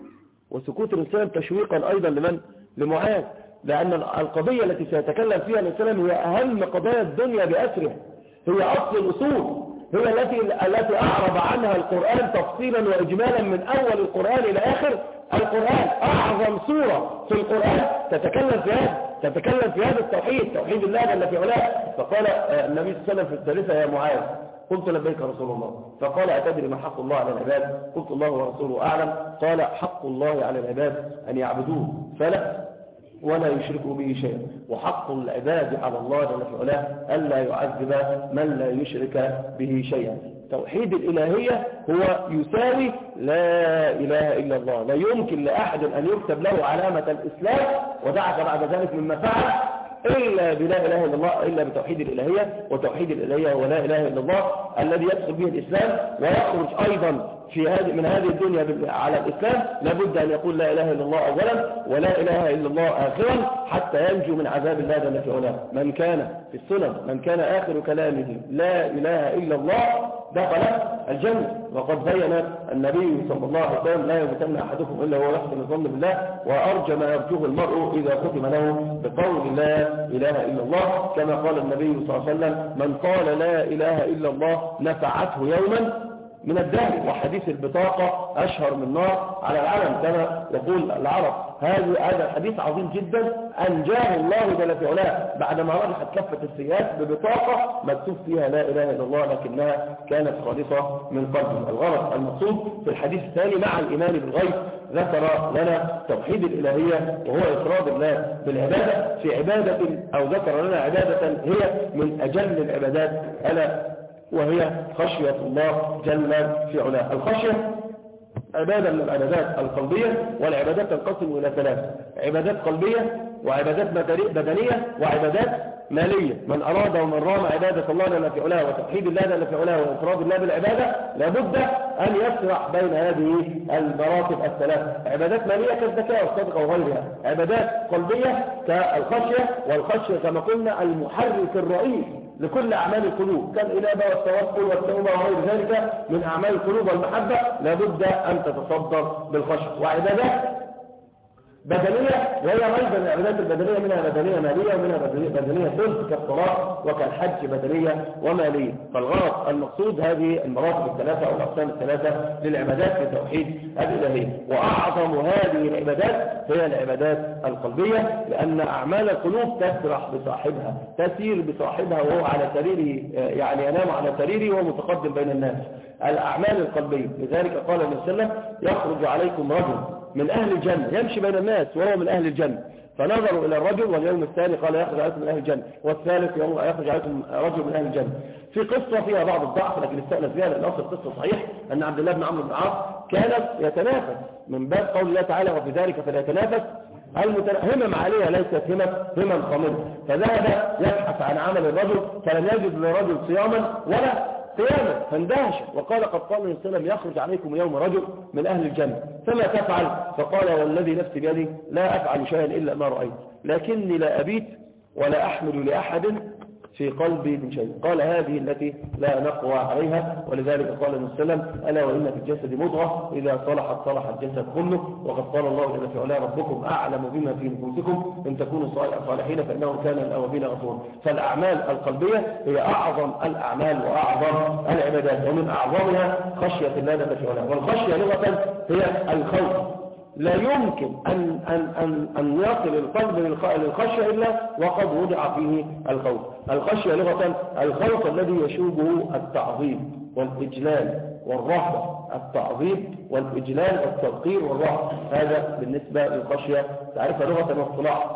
وسكوت الإنسان تشويقا أيضا لمن؟ لمعاذ، لأن القضية التي سيتكلم فيها الإسلام هي أهم قضايا الدنيا بأسرها، هي أصل الأصول، هي التي التي أعرض عنها القرآن تفصيلا وإجمالا من أول القرآن إلى آخر القرآن. أعظم سورة في القرآن تتكلم في هذا تتكلم في هذا التوحيد، توحيد الله جل في علاه. فقال النبي صلى الله عليه وسلم في الثالثة: يا معاذ. قلت: لبيك رسول الله. فقال: أتدري ما حق الله على العباد؟ قلت: الله ورسوله أعلم. قال: حق الله على العباد أن يعبدوه فلا ولا يشركوا به شيئا، وحق العباد على الله جل في علاه ألا يعذب من لا يشرك به شيئا. توحيد الإلهية هو يساوي لا إله إلا الله. لا يمكن لأحد أن يكتب له علامة الإسلام ودعك بعد ذلك مما فعل إلا بلا إله إلا الله، إلا بتوحيد الإلهية. وتوحيد الإلهية هو لا إله إلا الله الذي يدخل به الإسلام ويخرج أيضا في هذه من هذه الدنيا على الإسلام. لابد أن يقول لا إله إلا الله أولا ولا إله إلا الله آخرا حتى ينجو من عذاب الله جل في علاه. من كان في السنن من كان آخر كلامه لا إله إلا الله دخل الجنة. وقد بين النبي صلى الله عليه وسلم: لا يموتن أحدكم إلا هو يحسن الظن بالله وأرجى ما يرجوه المرء إذا ختم له بقول لا إله إلا الله، كما قال النبي صلى الله عليه وسلم: من قال لا إله إلا الله نفعته يوما من الدهر. وحديث البطاقة أشهر من نار على العالم كما يقول العرب. هذا الحديث عظيم جدا أنجاه الله جل في علاه بعدما رجحت كفة السيئات ببطاقة مكتوب فيها لا إله إلا الله لكنها كانت خالصة من قلبه. الغرض المقصود في الحديث الثاني مع الإيمان بالغيب ذكر لنا توحيد الإلهية وهو إفراد الله بالعبادة في عبادة، أو ذكر لنا عبادة هي من أجل العبادات ألا وهي خشية الله جل في علاه. الخشية عبادة من العبادات القلبية، والعبادات تنقسم إلى ثلاث: عبادات قلبية وعبادات بدنية وعبادات مالية. من أراد ومن رام عبادة الله جل في علاه وتوحيد الله جل في علاه وإفراد الله بالعبادة لابد أن يسرع بين هذه المراتب الثلاث: عبادات مالية كالزكاة والصدقة وغيرها، عبادات قلبية كالخشية، والخشية كما قلنا المحرك الرئيس لكل أعمال القلوب كالإنابة والتوكل والتوبة وغير ذلك من أعمال القلوب والمحبة، لابد أن تتصدر بالخشية. وعبادات بدنية وهي أيضا العبادات البدنية منها بدنية مالية ومنها بدنية ثلث كالصلاة وكالحج بدنية ومالية. فالغرض المقصود هذه المراتب الثلاثة أو الأقسام الثلاثة للعبادات في توحيد الإلهية. وأعظم هذه العبادات هي العبادات القلبية، لأن أعمال القلوب تسرح بصاحبها تسير بصاحبها وهو على سريره، يعني ينام على سريره وهو متقدم بين الناس. الأعمال القلبية، لذلك قال النبي صلى الله عليه وسلم: يخرج عليكم رجل من أهل الجنة يمشي بين الناس وهو من أهل الجنة. فنظروا إلى الرجل، واليوم الثاني قال يخرج عليكم من أهل الجنة، والثالث يوم يخرج عليكم رجل من أهل الجنة. في قصة فيها بعض الضعف لكن استأنس بها لأن أصل القصة صحيح، أن عبد الله بن عمرو بن العاص كان يتنافس من باب قول الله تعالى: وفي ذلك فليتنافس همم عليها ليست همم همم خامدة. فذهب يبحث عن عمل الرجل فلم يجد للرجل صياما ولا قياما فاندهش وقال قد قال النبي صلى الله عليه وسلم يخرج عليكم يوم رجل من أهل الجنة فما تفعل؟ فقال والذي نفسي بيدي لا أفعل شيئا إلا ما رأيت لكني لا أبيت ولا أحمل لأحد في قلبي من شيء. قال هذه التي لا نقوى عليها ولذلك قال النبي صلى الله عليه وسلم ألا وإن في الجسد مضغة إذا صلحت صلح الجسد كله وقد قال الله جل في علاه ربكم أعلم بما في نفوسكم إن تكونوا صالحين فإنه كان الأوابين غفورا. فالأعمال القلبية هي أعظم الأعمال وأعظم العبادات ومن أعظمها خشية الله جل في علاه. والخشية لغة هي الخوف. لا يمكن أن, أن, أن, أن يصل القلب للخشية إلا وقد وضع فيه الخوف. الخشية لغة الخوف الذي يشوبه التعظيم والإجلال والرهبة. التعظيم والإجلال والتوقير والرهبة هذا بالنسبة للخشية تعرف لغة واصطلاح.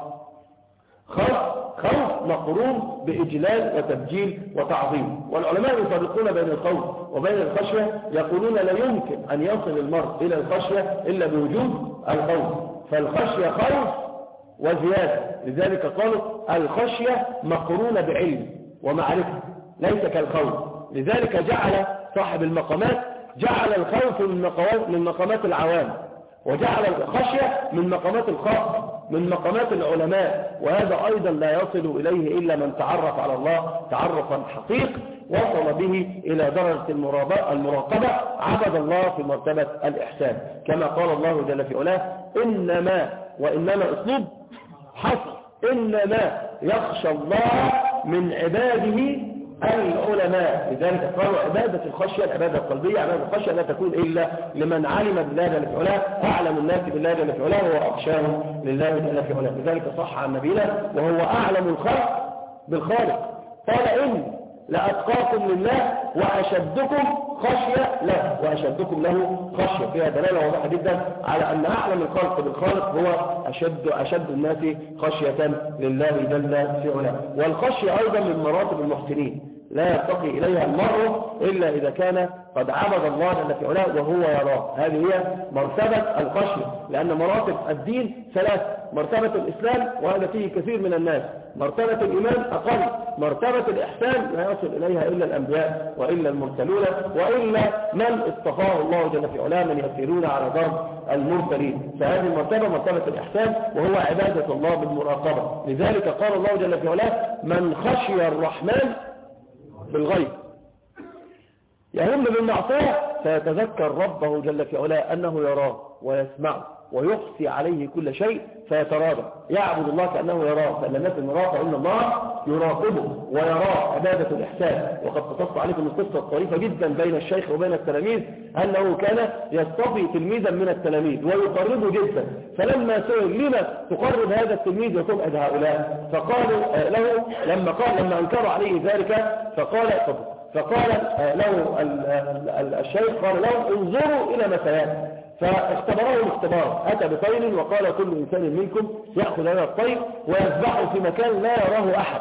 خوف خوف مقرون بإجلال وتبجيل وتعظيم. والعلماء يفرقون بين الخوف وبين الخشية يقولون لا يمكن أن يصل المرء إلى الخشية إلا بوجود الخوف. فالخشية خوف وزيادة لذلك قالوا الخشية مقرونة بعلم ومعرفة ليس كالخوف. لذلك جعل صاحب المقامات جعل الخوف من مقامات العوام وجعل الخشية من مقامات الخاصة من مقامات العلماء وهذا أيضا لا يصل إليه إلا من تعرف على الله تعرفا حقيق وصل به إلى درجة المراقبة عبد الله في مرتبة الإحسان كما قال الله جل في علاه إنما وإنما أسلوب حصر إنما يخشى الله من عباده العلماء. لذلك قالوا عبادة الخشية العبادة القلبية عبادة الخشية لا تكون إلا لمن علم بالله جل في علاه أعلم الناس بالله جل في علاه وأخشاهم لله جل في علاه. لذلك صح عن نبينا وهو أعلم الخلق بالخالق قال إن لأتقاكم لله وأشدكم خشية له وأشدكم له خشية. فيها دلالة واضحة جدا على أن أعلم الخلق بالخالق هو أشد أشد الناس خشية لله جل في علاه. والخشية أيضا من مراتب المحسنين لا يرتقي إليها المرء إلا إذا كان قد عبد الله جل في علاه وهو يراه. هذه هي مرتبة الخشية لأن مراتب الدين ثلاث مرتبة الإسلام وهذا فيه كثير من الناس مرتبة الإيمان أقل مرتبة الإحسان لا يصل إليها إلا الأنبياء وإلا المرسلون وإلا من اصطفاه الله جل في علاه من يسيرون على درب المرسلين. فهذه المرتبة مرتبة الإحسان وهو عبادة الله بالمراقبة. لذلك قال الله جل في علاه من خشي الرحمن بالغيب يهم بالمعصية فيتذكر ربه جل في علاه أنه يراه ويسمعه ويحصي عليه كل شيء فيتراضى يعبد الله كأنه يراه فإن لم يكن يراه فإن الله يراقبه ويراه عبادة الإحسان. وقد قصصت عليكم القصة الطريفة جدا بين الشيخ وبين التلاميذ أنه كان يصطفي تلميذا من التلاميذ ويقربه جدا فلما سئل لما تقرب هذا التلميذ وتبعد هؤلاء فقالوا له لما قال لما أنكروا عليه ذلك فقال فقال له الشيخ قال له انظروا إلى مثلات فاختبره الاختبار أتى بطير وقال كل إنسان منكم يأخذ هذا الطير ويذبحه في مكان لا يراه أحد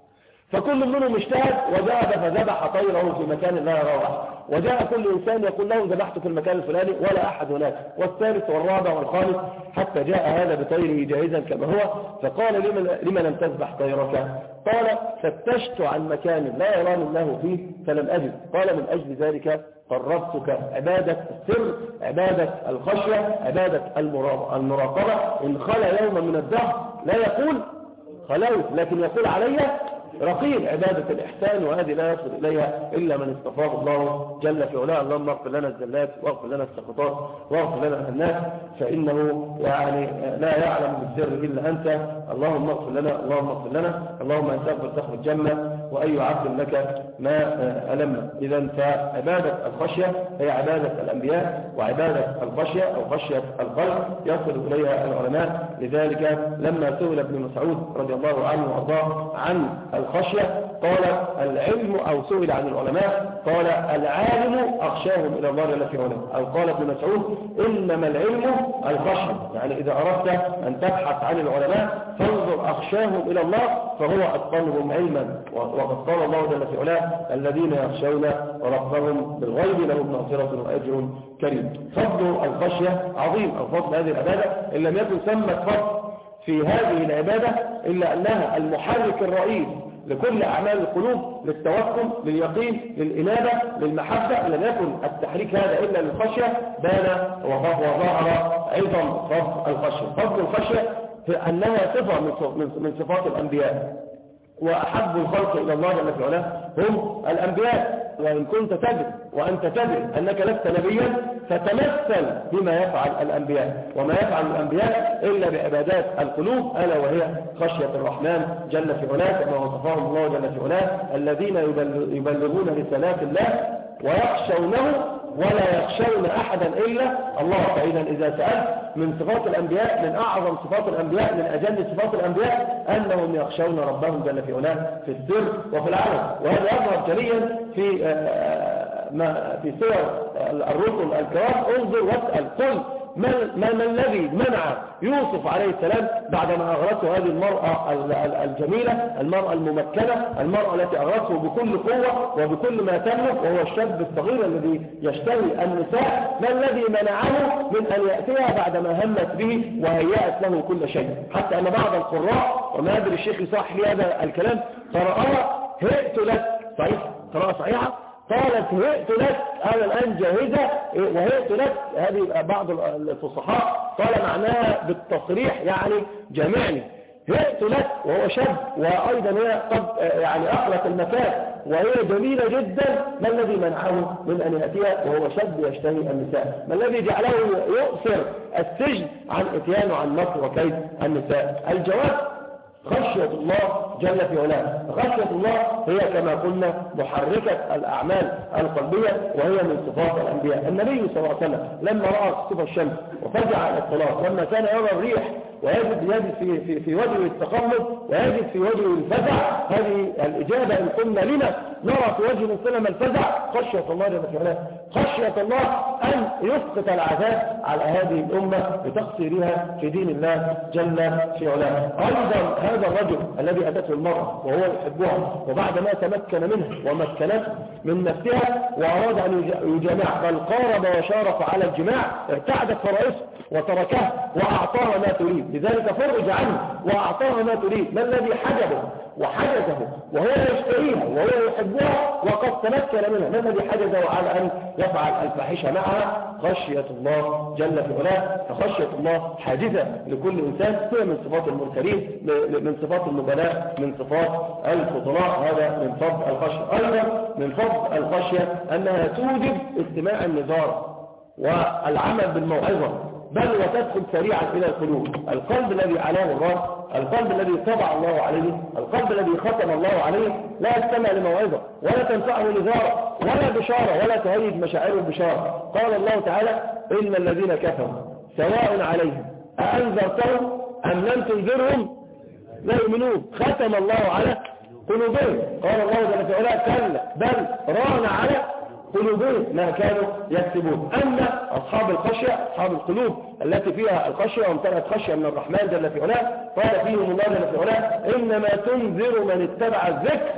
فكل منهم اجتهد وذهب فذبح طيره في مكان لا يراه أحد وجاء كل إنسان يقول له ذبحت في المكان الفلاني ولا أحد هناك والثالث والرابع والخامس حتى جاء هذا بطيره جاهزا كما هو فقال لما لم تذبح طيرك قال فتشت عن مكان لا يراني الله فيه فلم أجد قال من أجل ذلك قربتك عبادة السر عبادة الخشية عبادة المراقبة إن خلى يوما من الدهر لا يقول خلوت لكن يقول علي رقيب عبادة الإحسان وهذه لا يصل إليها إلا من استفاض الله جل في علاه. اللهم اغفر لنا الزلات واغفر لنا السقطات واغفر لنا الناس فإنه يعني لا يعلم بالسر إلا أنت. اللهم اغفر لنا اللهم اغفر لنا اللهم أن تغفر تخرج الجنة وأي عبد لك ما ألم. إذا فعبادة الخشية هي عبادة الأنبياء وعبادة الخشية أو خشية القلب يصل إليها العلماء. لذلك لما سئل ابن مسعود رضي الله عنه وأرضاه عن الخشية قال العلم أو سئل عن العلماء قال العالم أخشاهم إلى الله جل في علاه أو قال ابن مسعود إنما العلم الخشية يعني إذا أردت أن تبحث عن العلماء فانظر أخشاهم إلى الله فهو أتقنهم علما وقد قال الله جل في علاه الذين يخشون ربهم بالغيب لهم مغفرة وأجر كريم. فضل الخشية عظيم أو فضل هذه العبادة إن لم يكن ثمة فضل في هذه العبادة إلا أنها المحرك الرئيس لكل أعمال القلوب، للتوكل، لليقين، للإنابة، للمحبة. لم يكن التحريك هذا إلا للخشية، بان وظهر أيضا فضل الخشية. فضل الخشية أنها صفة من صفات الأنبياء، وأحب الخلق إلى الله جل وعلا هم الأنبياء. وإن كنت تدري وأنت تدري أنك لست نبيا فتمثل بما يفعل الأنبياء، وما يفعل الأنبياء إلا بعبادات القلوب، ألا وهي خشية الرحمن جل في علاه، كما وصفهم الله جل في علاه: الذين يبلغون رسالات الله ويخشونه ولا يخشون أحدا إلا الله. فإذا إذا سألت من صفات الأنبياء، من أعظم صفات الأنبياء، من أجل صفات الأنبياء، أنهم يخشون ربهم جل في علاه في السر وفي العلن. وهذا يظهر جليا في ما في سور الرسل الكرام. انظر واسأل، قل ما الذي منع يوسف عليه السلام بعدما أغرته هذه المرأة الجميلة، المرأة الممكنة، المرأة التي أغرته بكل قوة وبكل ما تملك، وهو الشاب الصغير الذي يشتهي النساء، ما الذي منعه من أن يأتيها بعدما همت به وهيأت له كل شيء؟ حتى أن بعض القراء، وما أدري الشيخ يصح لي هذا الكلام، قرأها هئت لك، صحيح؟ قراءة صحيحة، قالت هئت لك، أنا الآن جاهزة وهئت لك. هذه بعض الفصحاء قال معناها بالتصريح يعني جامعني، هئت لك وهو شاب، وأيضا هي قد يعني أخلت المكان وهي جميلة جدا. ما الذي منعه من أن يأتيها وهو شاب يشتهي النساء؟ ما الذي جعله يؤثر السجن عن إتيان وعن مكر وكيد النساء؟ الجواب خشية الله جل في علاه. خشية الله هي كما قلنا محركة الأعمال القلبية، وهي من صفات الأنبياء. النبي صلى الله عليه وسلم لما رأى صفة الشمس وفزع على الطلاق، لما كان يرى الريح ويجد يجد في, في, في وجهه التقلب ويجد في وجهه الفزع، هذه الإجابة إن قلنا لنا نرى في وجه مسلم الفزع، خشية الله جل في علاه. خشية الله أن يسقط العذاب على هذه الأمة بتقصيرها في دين الله جل في علاه. أيضا هذا الرجل الذي أتته المرأة وهو يحبها، وبعد ما تمكن منها ومكنته من نفسها وأراد أن يجامعها، بل قارب وشارف على الجماع، ارتعدت فرائسه وتركها وأعطاها ما تريد، لذلك فرج عنه وأعطاها ما تريد. ما الذي حجبه وحجزه وهو يشتريها وهو يحبها وقد تمكن منها؟ ما الذي حجزه على أن يفعل الفاحشة معها؟ خشية الله جل في علاه. فخشية الله حاجزة لكل إنسان، هي من صفات المرسلين، من صفات النبلاء، من صفات الفضلاء. هذا من فضل الخشية. أيضا من فضل الخشية أنها توجب استماع النظار والعمل بالموعظة، بل وتدخل سريعا إلى القلوب. القلب الذي علاه الله، القلب الذي طبع الله عليه، القلب الذي ختم الله عليه، لا يستمع لموعظة ولا تنفعه نظارة ولا بشارة ولا تهيج مشاعره البشارة. قال الله تعالى: إن الذين كفروا سواء عليهم أأنذرتهم أم لم تنذرهم لا يؤمنون، ختم الله على قلوبهم. قال الله جل وعلا: كلا بل ران على قلوبهم ما كانوا يكسبون. أما أصحاب الخشية، أصحاب القلوب التي فيها الخشية وامتلأت خشية من الرحمن جل في علاه، قال فيهم الله جل في علاه: إنما تنذر من اتبع الذكر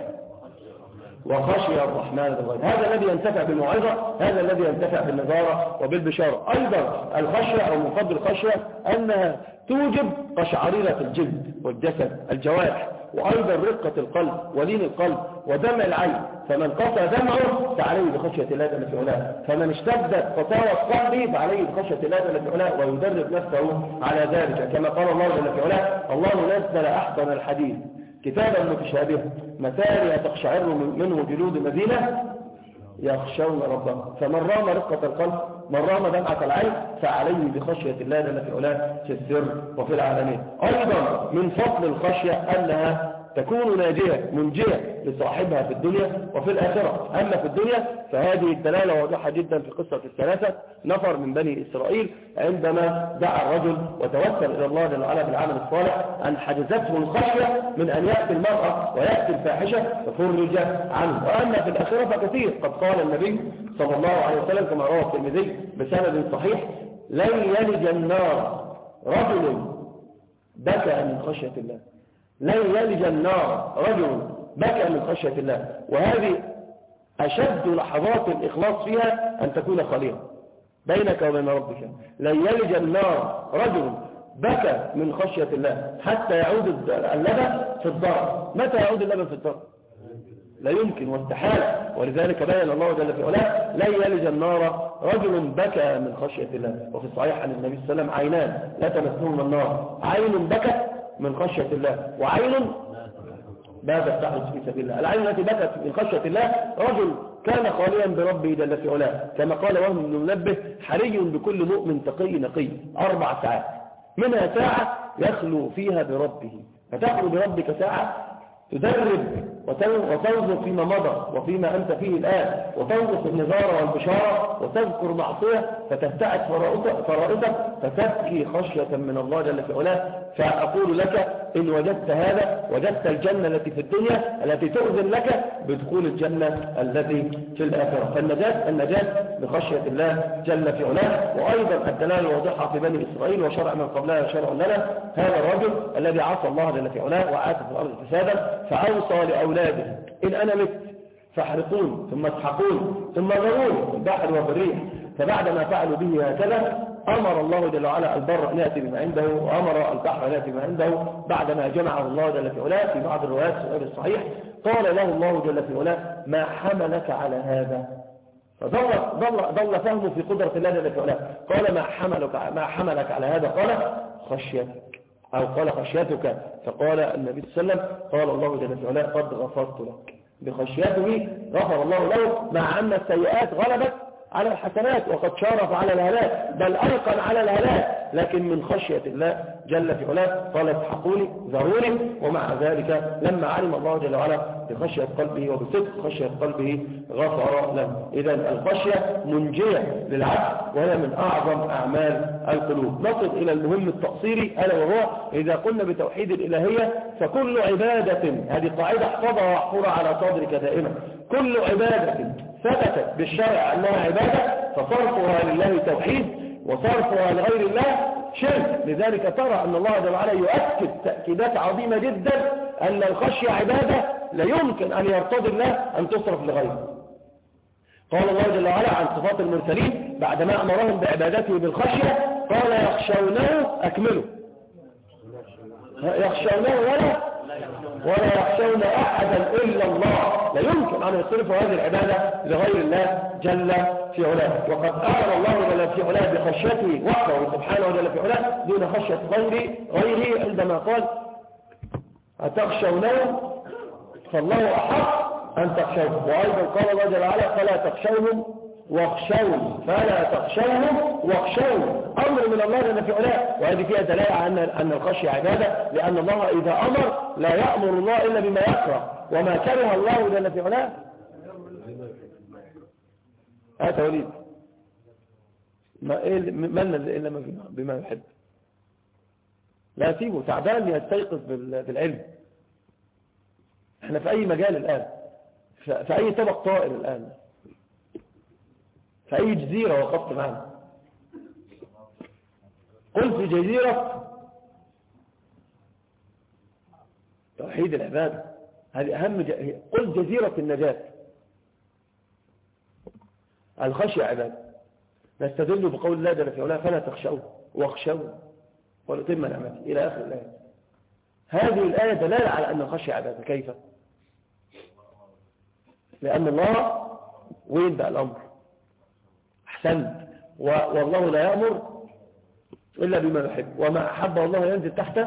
وخشي الرحمن بالغيب. هذا الذي ينتفع بالموعظة، هذا الذي ينتفع بالنظارة وبالبشارة. أيضا الخشية أو من فضل الخشية أنها توجب قشعريرة الجلد والجسد الجوارح، وأيضا رقة القلب ولين القلب ودمع العين. فمن قسى دمعه فعليه بخشية الله جل في علاه، فمن اشتدت قساوة قلبه فعليه بخشية الله جل في علاه، ويدرب نفسه على ذلك، كما قال الله جل في علاه: الله نزل أحسن الحديث كتابا متشابها مثانية تقشعر منه جلود الذين يخشون ربهم. فمن رام رقة القلب، من رام دمعة العين، فعليه بخشية الله جل في علاه في السر وفي العلانية. أيضا من فضل الخشية أنها تكون ناجية منجية لصاحبها في الدنيا وفي الآخرة. أما في الدنيا فهذه الدلالة واضحة جدا في قصة الثلاثة نفر من بني إسرائيل، عندما دعا الرجل وتوسل إلى الله جل وعلا بالعمل الصالح أن حجزته الخشية من أن يأتي المرأة ويأتي الفاحشة ففرج عنه. وأما في الآخرة فكثير، قد قال النبي صلى الله عليه وسلم كما رواه الترمذي بسند صحيح: لن يلج النار رجل بكى من خشية الله، لن يلج النار رجل بكى من خشية الله. وهذه أشد لحظات الإخلاص فيها أن تكون خالية بينك وبين ربك. لن يلج النار رجل بكى من خشية الله حتى يعود اللبن في الضرع. متى يعود اللبن في الضرع؟ لا يمكن واستحالة. ولذلك بين الله جل في علاه لا يلج النار رجل بكى من خشية الله. وفي الصحيح عن النبي صلى الله عليه وسلم عينان لا تمسهم النار، عين بكت من خشية الله وعين باتت تحرس في سبيل الله. العين التي بكت من خشية الله رجل كان خاليا بربه جل في علاه، كما قال وهم بن منبه حري بكل مؤمن تقي نقي أربع ساعات، منها ساعة يخلو فيها بربه. فتخلو بربك ساعة تدرب وتنظر فيما مضى وفيما أنت فيه الآن، وتنظر في النظارة والبشارة، وتذكر معصية فتبتعد فرائضك فتبكي خشية من الله جل في علاه. فأقول لك إن وجدت هذا وجدت الجنة التي في الدنيا التي تؤذن لك بدخول الجنة التي في الآخرة. فالنجاة النجاة بخشية الله جل في علاه. وأيضا الدلالة الواضحة في بني إسرائيل وشرع من قبلها شرع لنا هذا الرجل الذي عصى الله جل في علاه وعاث في الأرض فسادا، فأوصى لأولاده إن أنا مت فاحرقون ثم اسحقون ثم ذرون في البحر والريح. فبعدما فعلوا به هكذا أمر الله جل وعلا البر أن يأتي بما عنده، وأمر البحر أن يأتي بما عنده. بعدما جمعه الله جل في علاه في بعض الروايات في الصحيح قال له الله جل في علاه ما حملك على هذا؟ فظل ضل ضل فهمه في قدرة الله جل في علاه. قال ما حملك ما حملك على هذا؟ قال خشيتك أو قال خشيتك. فقال النبي صلى الله عليه وسلم قال الله جل في علاه قد غفرت لك. بخشيته غفر الله له، مع أن السيئات غلبت على الحسنات وقد شارف على الهلاك بل أيقن على الهلاك، لكن من خشية الله جل في علاه قال اسحقوني ذروني. ومع ذلك لما علم الله جل وعلا بخشية قلبه وبصدق خشية قلبه غفر له. إذا الخشية منجية للعبد وهي من أعظم أعمال القلوب. نصل إلى المهم التقصيري ألا وهو إذا قلنا بتوحيد الإلهية فكل عبادة، هذه قاعدة احفظها واحفرها على صدرك دائما، كل عبادة ثبتت بالشرع أنها عبادة فصرفها لله توحيد وصرفها لغير الله شرك. لذلك ترى أن الله جل وعلا يؤكد تأكيدات عظيمة جدا أن الخشية عبادة لا يمكن أن يرتضي الله أن تصرف لغيره. قال الله جل وعلا عن صفات المرسلين بعدما أمرهم بعبادته بالخشية قال يخشونه أكمله يخشونه ولا ولا يخشون أحدا إلا الله. لا يمكن أن يصرفوا هذه العبادة لغير الله جل في علاه. وقد أمر الله جل في علاه بخشيته وحده سبحانه جل في علاه دون خشية غيره غيره عندما قال أتخشونه فالله أحق أن تخشوه. وأيضا قال الله جل وعلا فلا تخشوهم واخشون فلا تخشوهم واخشون. أمر من الله جل في علاه، وهذه فيها دلالة على أن الخشية عبادة، لأن الله إذا أمر لا يأمر الله إلا بما يكره، وما كره الله جل في علاه. هات وليد ما إيه من إلا بما يحب. لا سيبه تعبان يستيقظ بالعلم. احنا في أي مجال الآن، في أي طبق طائر الآن، في أي جزيرة وقفت معنا. قل في جزيرة توحيد العبادة، هذه أهم ج... قل جزيرة النجاة. الخشية عبادة. نستدل بقول الله جل في علاه فلا تخشوا واخشوا ولأتم نعمتي إلى آخر الآية. هذه الآية دلالة على أن الخشية عبادة. كيف؟ لأن الله وين بقى الأمر؟ أحسنت. والله لا يأمر إلا بما يحب، وما أحب الله ينزل تحته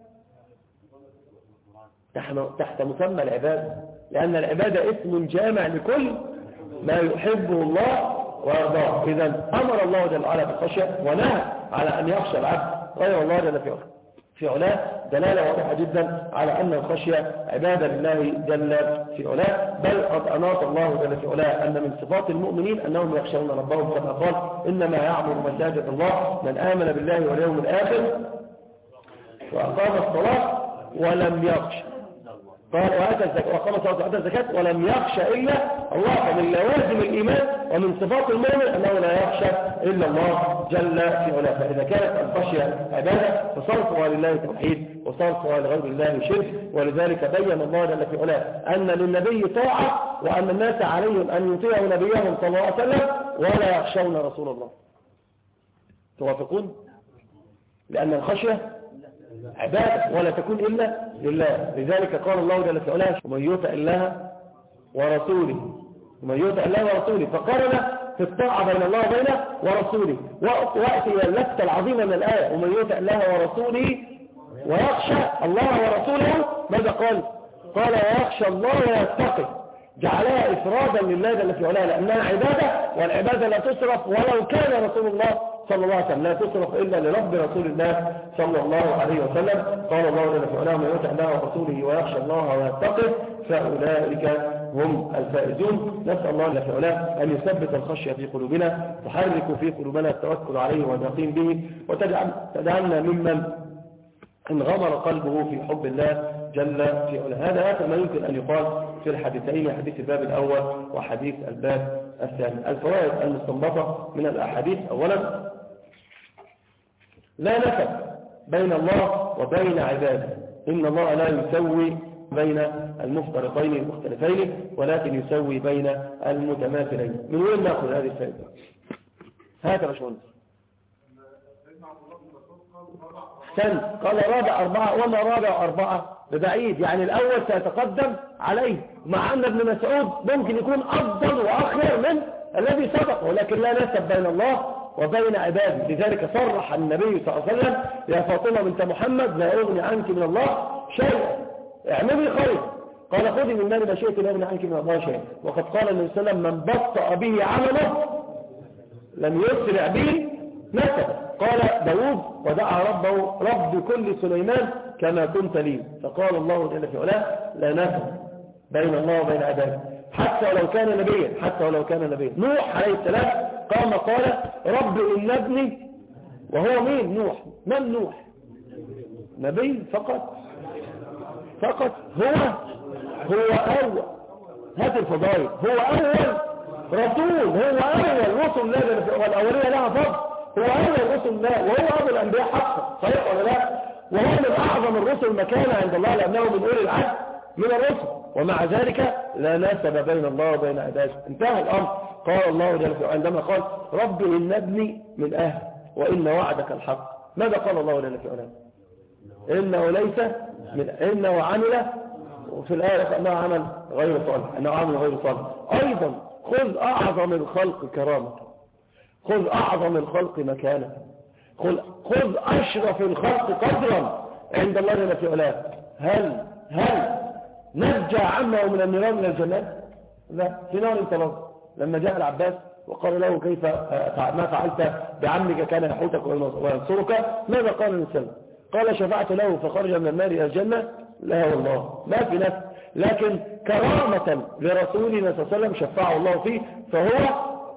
تحت مسمى العبادة، لأن العبادة اسم جامع لكل ما يحبه الله ويرضاه. إذن أمر الله جل وعلا بالخشية ونهى على أن يخشى العبد غير الله جل في علاه. في علاه دلالة واضحة جدا على أن الخشية عبادة لله جل في علاه. بل قد أناط الله جل في علاه أن من صفات المؤمنين أنهم يخشون ربهم كما قال إنما يعمر مساجد الله من آمن بالله واليوم الآخر وأقام الصلاة ولم يخشى قال وآتى الزكاة وأقام الصلاة وآتى الزكاة ولم يخشى إلا الله. فمن لوازم الإيمان ومن صفات المؤمن أنه لا يخشى إلا الله جل في علاه. فإذا كانت الخشية عبادة فصرفها لله توحيد وصرفها لغير الله شرك. ولذلك بين الله جل في علاه أن للنبي طاعة وأن الناس عليهم أن يطيعوا نبيهم صلى الله عليه وسلم ولا يخشون رسول الله. توافقون؟ لأن الخشية عبادة ولا تكون إلا لله. لذلك قال الله جل في علاه ومن يطع الله ورسوله ومن يطع الله ورسوله فقارن في الطاعة بين الله وبينه ورسوله. وأتي اللفتة العظيمة من الآية ومن يطع الله ورسوله ويخشى الله ورسوله ماذا قال؟ قال ويخشى الله ويتقي، جعلها إفرادا لله جل في علاه لأنها عبادة، والعبادة لا تصرف ولو كان رسول الله صلى الله عليه وسلم لا تصرف إلا لرب رسول الله صلى الله عليه وسلم. قال الله جل في علاه من يطع الله ورسوله ويخشى الله ويتقي فأولئك هم الفائزون. نسأل الله جل في علاه أن يثبت الخشية في قلوبنا، تحرك في قلوبنا التوكل عليه واليقين به، وتجعلنا ممن انغمر قلبه في حب الله جل في علاه. هذا آخر ما يمكن أن يقال في الحديثين، حديث الباب الأول وحديث الباب الثاني. الفوائد المستنبطة من الأحاديث: أولا لا نسب بين الله وبين عباده، إن الله لا يسوي بين المفترقين المختلفين ولكن يسوي بين المتماثلين. من وين نأخذ هذه الفائدة؟ هذا باشمهندس سن قال رابع أربعة وما رابع أربعة ببعيد، يعني الأول سيتقدم عليه، مع أن ابن مسعود ممكن يكون أفضل وأخير من الذي سبق، ولكن لا نسب بين الله وبين عباده. لذلك صرح النبي صلى الله عليه وسلم يا فاطمة بنت محمد لا أغني عنك من الله شيئا، اعملي خير. قال خذي من مال ما شئت لا أغني عنك من الله شيئا. وقد قال النبي صلى الله عليه وسلم من بطأ به عمله لم يسرع به نسب. قال داود ودعا ربه رب كل سليمان كما كنت لي، فقال الله جل في علاه لا نسب بين الله وبين عباده حتى ولو كان نبيا، حتى ولو كان نبيا. نوح عليه السلام قام قال رب إن ابني، وهو مين نوح؟ من نوح؟ نبي فقط فقط هو هو أول هذه الفضائل، هو أول رسول، هو أول رسل الله، والأولية لها فضل، هو أول رسل الله وهو أول الأنبياء حقا، صحيح ولا لا؟ وهو من أعظم الرسل مكانة عند الله لأنه من أولي العهد من الرسل، ومع ذلك لا نسب بين الله وبين عباده. انتهى الأمر. قال الله جل وعلا عندما قال رب إن ابني من أهل وإن وعدك الحق، ماذا قال الله جل وعلا؟ إنه ليس من إنه عمل، وفي الآية أنه عمل غير صالح، أنه عمل غير صالح. أيضا خذ أعظم الخلق كرامة، خذ أعظم الخلق مكانة، خذ, خذ أشرف الخلق قدرا عند الله جل في علاه. هل هل نرجع عنه من النيران من الجنات؟ لا، في نار انطلاق. لما جاء العباس وقال له كيف ما فعلت بعمك كان يحوتك وينصرك، ماذا قال الإنسان؟ قال شفعت له فخرج من النار إلى الجنة. لا والله ما في نفس، لكن كرامة لرسولنا صلى الله عليه وسلم شفعه الله فيه فهو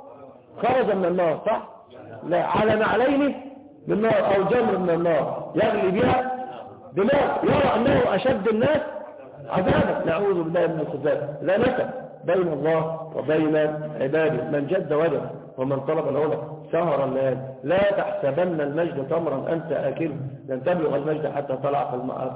خرج من النار، صح؟ لا، على نعلين من نار أو جمر من النار يغلي بها دماغ، يرى أنه أشد الناس عذابا. نعوذ بالله من الخزان. لا نسب بين الله وبين عباده، من جد وجد ومن طلب العلا سهر الليالي. لا تحسبن المجد تمرا أنت أكل، لن تبلغ المجد حتى طلع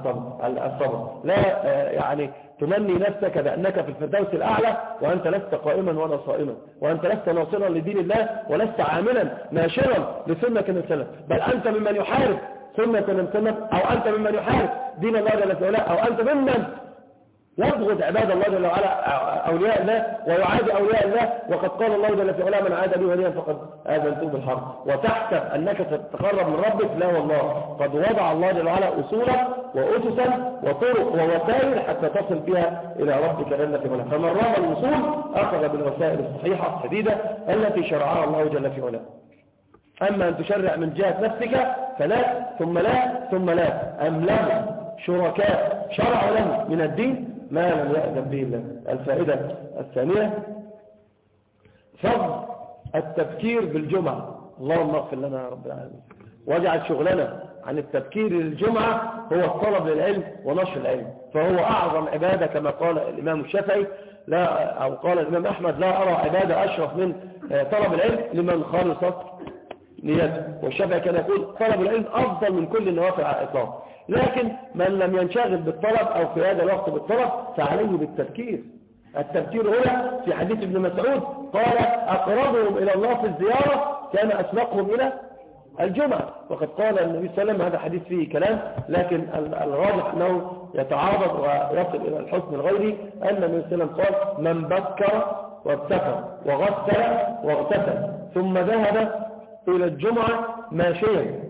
الصبر. لا يعني تمني نفسك بأنك في الفردوس الأعلى وأنت لست قائما ولا صائما، وأنت لست ناصرا لدين الله ولست عاملا ناشرا لسنة السلف، بل أنت ممن يحارب سنة السلف، أو أنت ممن يحارب دين الله جل وعلا، أو أنت ممن يبغض عباد الله جل وعلا أولياء الله ويعادي أولياء الله. وقد قال الله جل وعلا من عاد لي وليا فقد آذنته بالحرب. وتحسب أنك تتقرب من ربك، لا والله، قد وضع الله جل وعلا أصولا وأسسا وطرق ووسائل حتى تصل بها إلى ربك جل في علاه. فمن رام الوصول أخذ بالوسائل الصحيحة السديدة التي شرعها الله جل في علاه. أما أن تشرع من جهة نفسك فلا ثم لا ثم لا، أم له شركاء شرعوا له من الدين ما لم يأذن به الله. الفائدة الثانية فضل التبكير بالجمعة. اللهم اغفر لنا يا رب العالمين، واجعل شغلنا عن التبكير للجمعة هو الطلب للعلم ونشر العلم، فهو أعظم عبادة كما قال الإمام الشافعي لا أو قال الإمام أحمد لا أرى عبادة أشرف من طلب العلم لمن خالصت نيته. والشافعي كان يقول طلب العلم أفضل من كل النوافل على الإطلاق. لكن من لم ينشغل بالطلب أو في هذا الوقت بالطلب فعليه بالتفكير. التفكير هنا في حديث ابن مسعود قال أقربهم إلى الله في الزيارة كان أسبقهم إلى الجمعة. وقد قال النبي صلى الله عليه وسلم، هذا حديث فيه كلام، لكن الراجح أنه يتعارض ويصل إلى الحسن الغيري، أن النبي صلى الله عليه وسلم قال: من بكر وابتكر وغسل واغتسل ثم ذهب إلى الجمعة ماشيا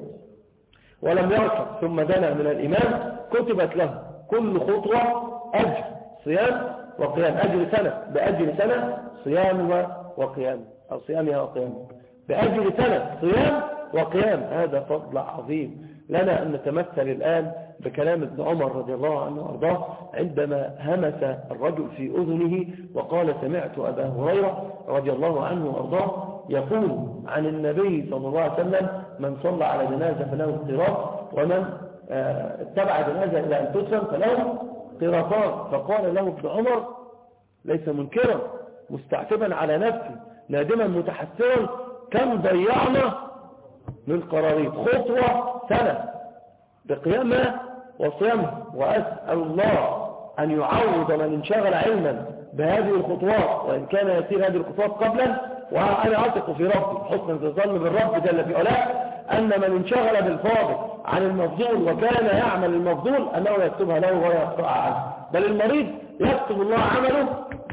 ولم يركب ثم دنا من الإمام كتبت له كل خطوة أجر صيام وقيام، أجر سنة بأجر سنة صيام وقيام، أو صيامها وقيام بأجر سنة صيام وقيام. هذا فضل عظيم لنا أن نتمثل الآن بكلام ابن عمر رضي الله عنه وأرضاه عندما همس الرجل في أذنه وقال: سمعت أبا هريرة رضي الله عنه وأرضاه يقول عن النبي صلى الله عليه وسلم: من صلى على جنازة فله قراط، ومن اتبع جنازة إلى أن تدفن فله قراطان. فقال له ابن عمر ليس منكرا مستعتبا على نفسه نادما متحسرا: كم ضيعنا من قراريط، خطوة سنة بقيامها وصيامها. وأسأل الله أن يعوض من انشغل علما بهذه الخطوات، وإن كان يسير هذه الخطوات قبلا. وأنا أثق في ربي حسنا تظن بالرب جل في علاه أن من انشغل بالفاضل عن المفضول وكان يعمل المفضول أنه يكتبها له ولا يقطع عنه، بل المريض يكتب الله عمله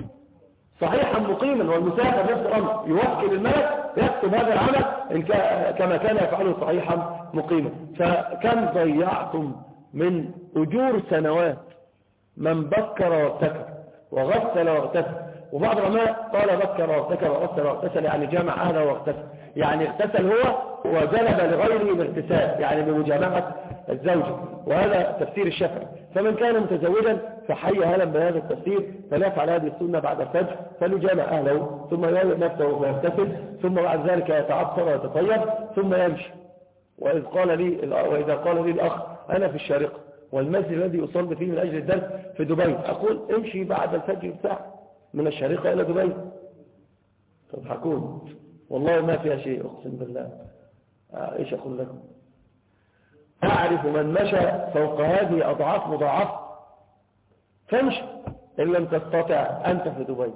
صحيحا مقيما، والمسافر نفس الأمر يوكل الملك يكتب هذا العمل كما كان يفعله صحيحا مقيما. فكم ضيعتم من أجور سنوات من بكر وابتكر وغسل واغتسل. وبعض العلماء قال بكر وابتكر وغسل واغتسل يعني جامع أهله واغتسل، يعني اغتسل هو وجلب لغيره الاغتسال يعني بمجامعة الزوجة، وهذا تفسير الشافعي. فمن كان متزوجا فحي هلا بهذا التفسير فليفعل هذه السنة بعد الفجر، فليجامع أهله ثم يروي نفسه ويغتسل، ثم بعد ذلك يتعطر ويتطيب ثم يمشي. وإذ قال لي وإذا قال لي الأخ أنا في الشارقة والمسجد الذي أصلي فيه من أجل الدرس في دبي، أقول امشي بعد الفجر ساعة من الشارقة إلى دبي. تضحكون والله ما فيها شيء أقسم بالله. إيش أقول لكم؟ أعرف من مشى فوق هذه أضعاف مضاعفة، فامشي إن لم تستطع أنت في دبي.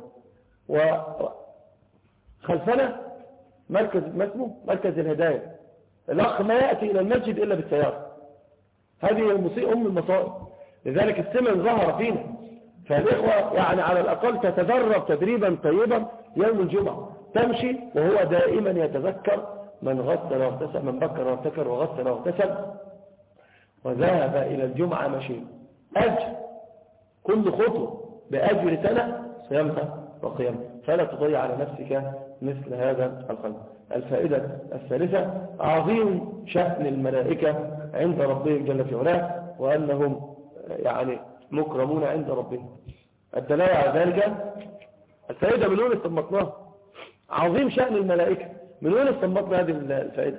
وخلفنا مركز اسمه مركز الهداية، الأخ ما يأتي إلى المسجد إلا بالسيارة. هذه المصيبة أم المصائب، لذلك السمن ظهر فينا. فالإخوة يعني على الأقل تتدرب تدريبا طيبا يوم الجمعة، تمشي وهو دائما يتذكر من غسل واغتسل، من بكر وابتكر وغسل واغتسل وذهب إلى الجمعة مشي، أجر كل خطوة بأجر سنة صيامها وقيامها. فلا تضيع على نفسك مثل هذا القلب. الفائدة الثالثة: عظيم شأن الملائكة عند ربهم جل في علاه، وأنهم يعني مكرمون عند ربهم. الدلالة على ذلك الفائدة من وين استنبطناها؟ عظيم شأن الملائكة، من وين استنبطنا هذه الفائدة؟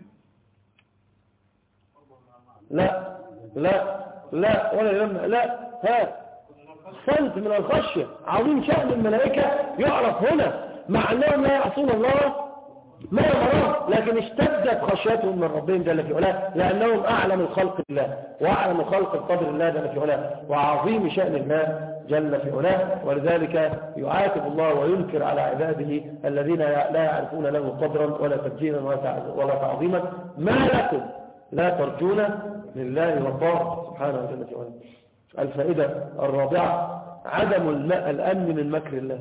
لا لا لا ولا يمنع لا ها صنت من الخشية. عظيم شأن الملائكة يعرف هنا مع أنهم لا يعصون الله ما يمرون، لكن اشتدت خشيتهم من ربهم جل في علاه لأنهم أعلم الخلق الله وأعلم خلق القدر الله جل في علاه وعظيم شأن الله جل في علاه. ولذلك يعاتب الله وينكر على عباده الذين لا يعرفون له قدرا ولا تبجيلا ولا تعظيما: ما لكم لا ترجون لله وقار سبحانه وتعالى في علاه. الفائدة الرابعة: عدم الأمن من مكر الله،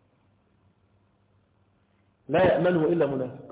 لا يأمنه إلا منافق.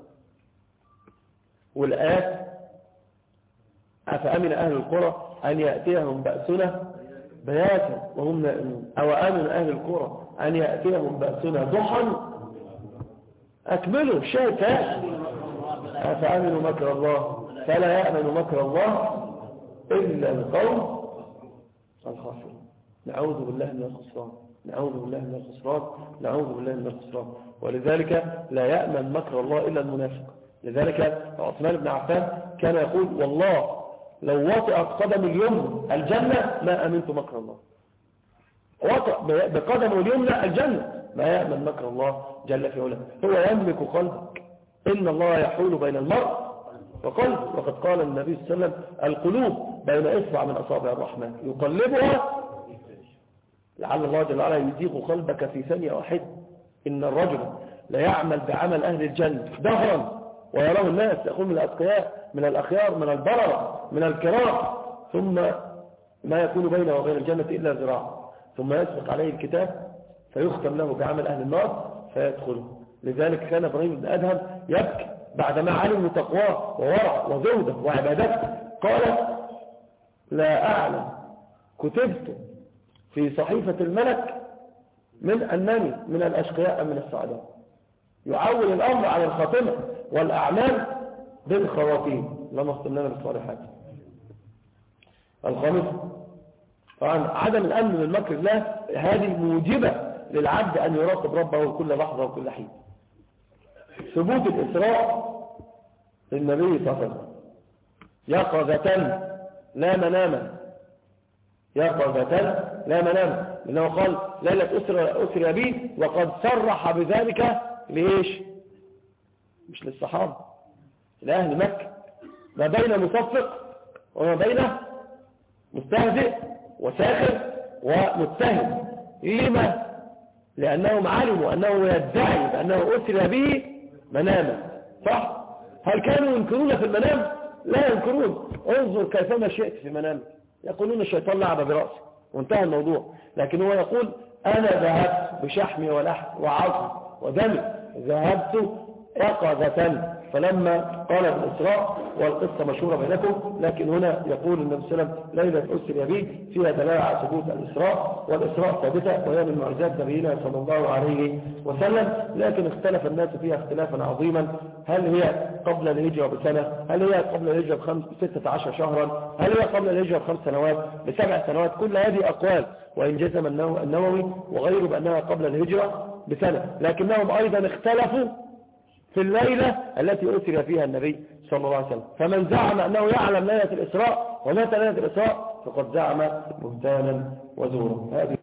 والآيات: أفأمن أهل القرى أن يأتيهم بأسنا بياتا وهم نائمون، أو آمن أهل القرى أن يأتيهم بأسنا ضحى. أكملوا الشيء تأتي. أفأمنوا مكر الله فلا يأمن مكر الله إلا القوم الخاسرون. نعوذ بالله من الخسران، نعوذ بالله من الخسران، نعوذ بالله من الخسران. ولذلك لا يأمن مكر الله إلا المنافق. لذلك عثمان بن عفان كان يقول: والله لو وطئت قدم اليمنى الجنة ما أمنت مكر الله. وطئ بقدمه اليمنى الجنة ما يأمن مكر الله جل في علاه. هو يملك قلبك، إن الله يحول بين المرء وقلبه. وقد قال النبي صلى الله عليه وسلم: القلوب بين إصبع من أصابع الرحمن يقلبها لعل الله جل وعلا يزيغ قلبك في ثانية واحدة. إن الرجل لا يعمل بعمل أهل الجنة دهرا ويراه الناس، يقول من الأتقياء من الأخيار من البررة من الكرام، ثم ما يكون بينه وبين الجنة إلا ذراع، ثم يسبق عليه الكتاب فيختم له بعمل أهل النار فيدخله. لذلك كان إبراهيم بن أدهم يبكي بعدما علم تقواه وورع وزهده وعبادته، قال لا أعلم كتبت في صحيفة الملك من أنني من الأشقياء من السعداء. يعول الأمر على الخاتمة والأعمال بالخواتيم، لما اختمنا بالصالحات. الخامسة طبعا عدم الأمن من مكر الله، هذه موجبة للعبد أن يراقب ربه كل لحظة وكل حين. ثبوت الإسراء للنبي صلى الله عليه وسلم يقظة لا مناما، يقظة لا مناما، لأنه قال ليلة أسر, أسر بي، وقد صرح بذلك لإيش؟ مش للصحابة، لأهل مكة، ما بين مصفق وما بين مستهزئ وساخر ومتهم. لما؟ لأنهم علموا أنه يدعي بأنه أسر به مناما، صح؟ هل كانوا ينكرون في المنام؟ لا ينكرون. انظر كيفما شئت في منام، يقولون الشيطان لعب برأسه وانتهى الموضوع. لكن هو يقول أنا ذهبت بشحمي ولحم وعظم ودمي، ذهبت يقظة. فلما قال بالإسراء والقصة مشهورة بينكم، لكن هنا يقول النبي صلى الله عليه وسلم ليلة أسر بي فيها دلالة على ثبوت الإسراء، والإسراء ثابتة وهي من معجزات نبينا صلى الله عليه وسلم، لكن اختلف الناس فيها اختلافا عظيما. هل هي قبل الهجرة بسنة؟ هل هي قبل الهجرة بخمس ستة عشر شهرا؟ هل هي قبل الهجرة بخمس سنوات بسبع سنوات؟ كل هذه أقوال، وإن جزم النووي وغيره بأنها قبل الهجرة بسنة، لكنهم أيضا اختلفوا في الليلة التي أسر فيها النبي صلى الله عليه وسلم. فمن زعم أنه يعلم ليلة الإسراء ومتى ليلة الإسراء فقد زعم بهتانا وزورا. هذه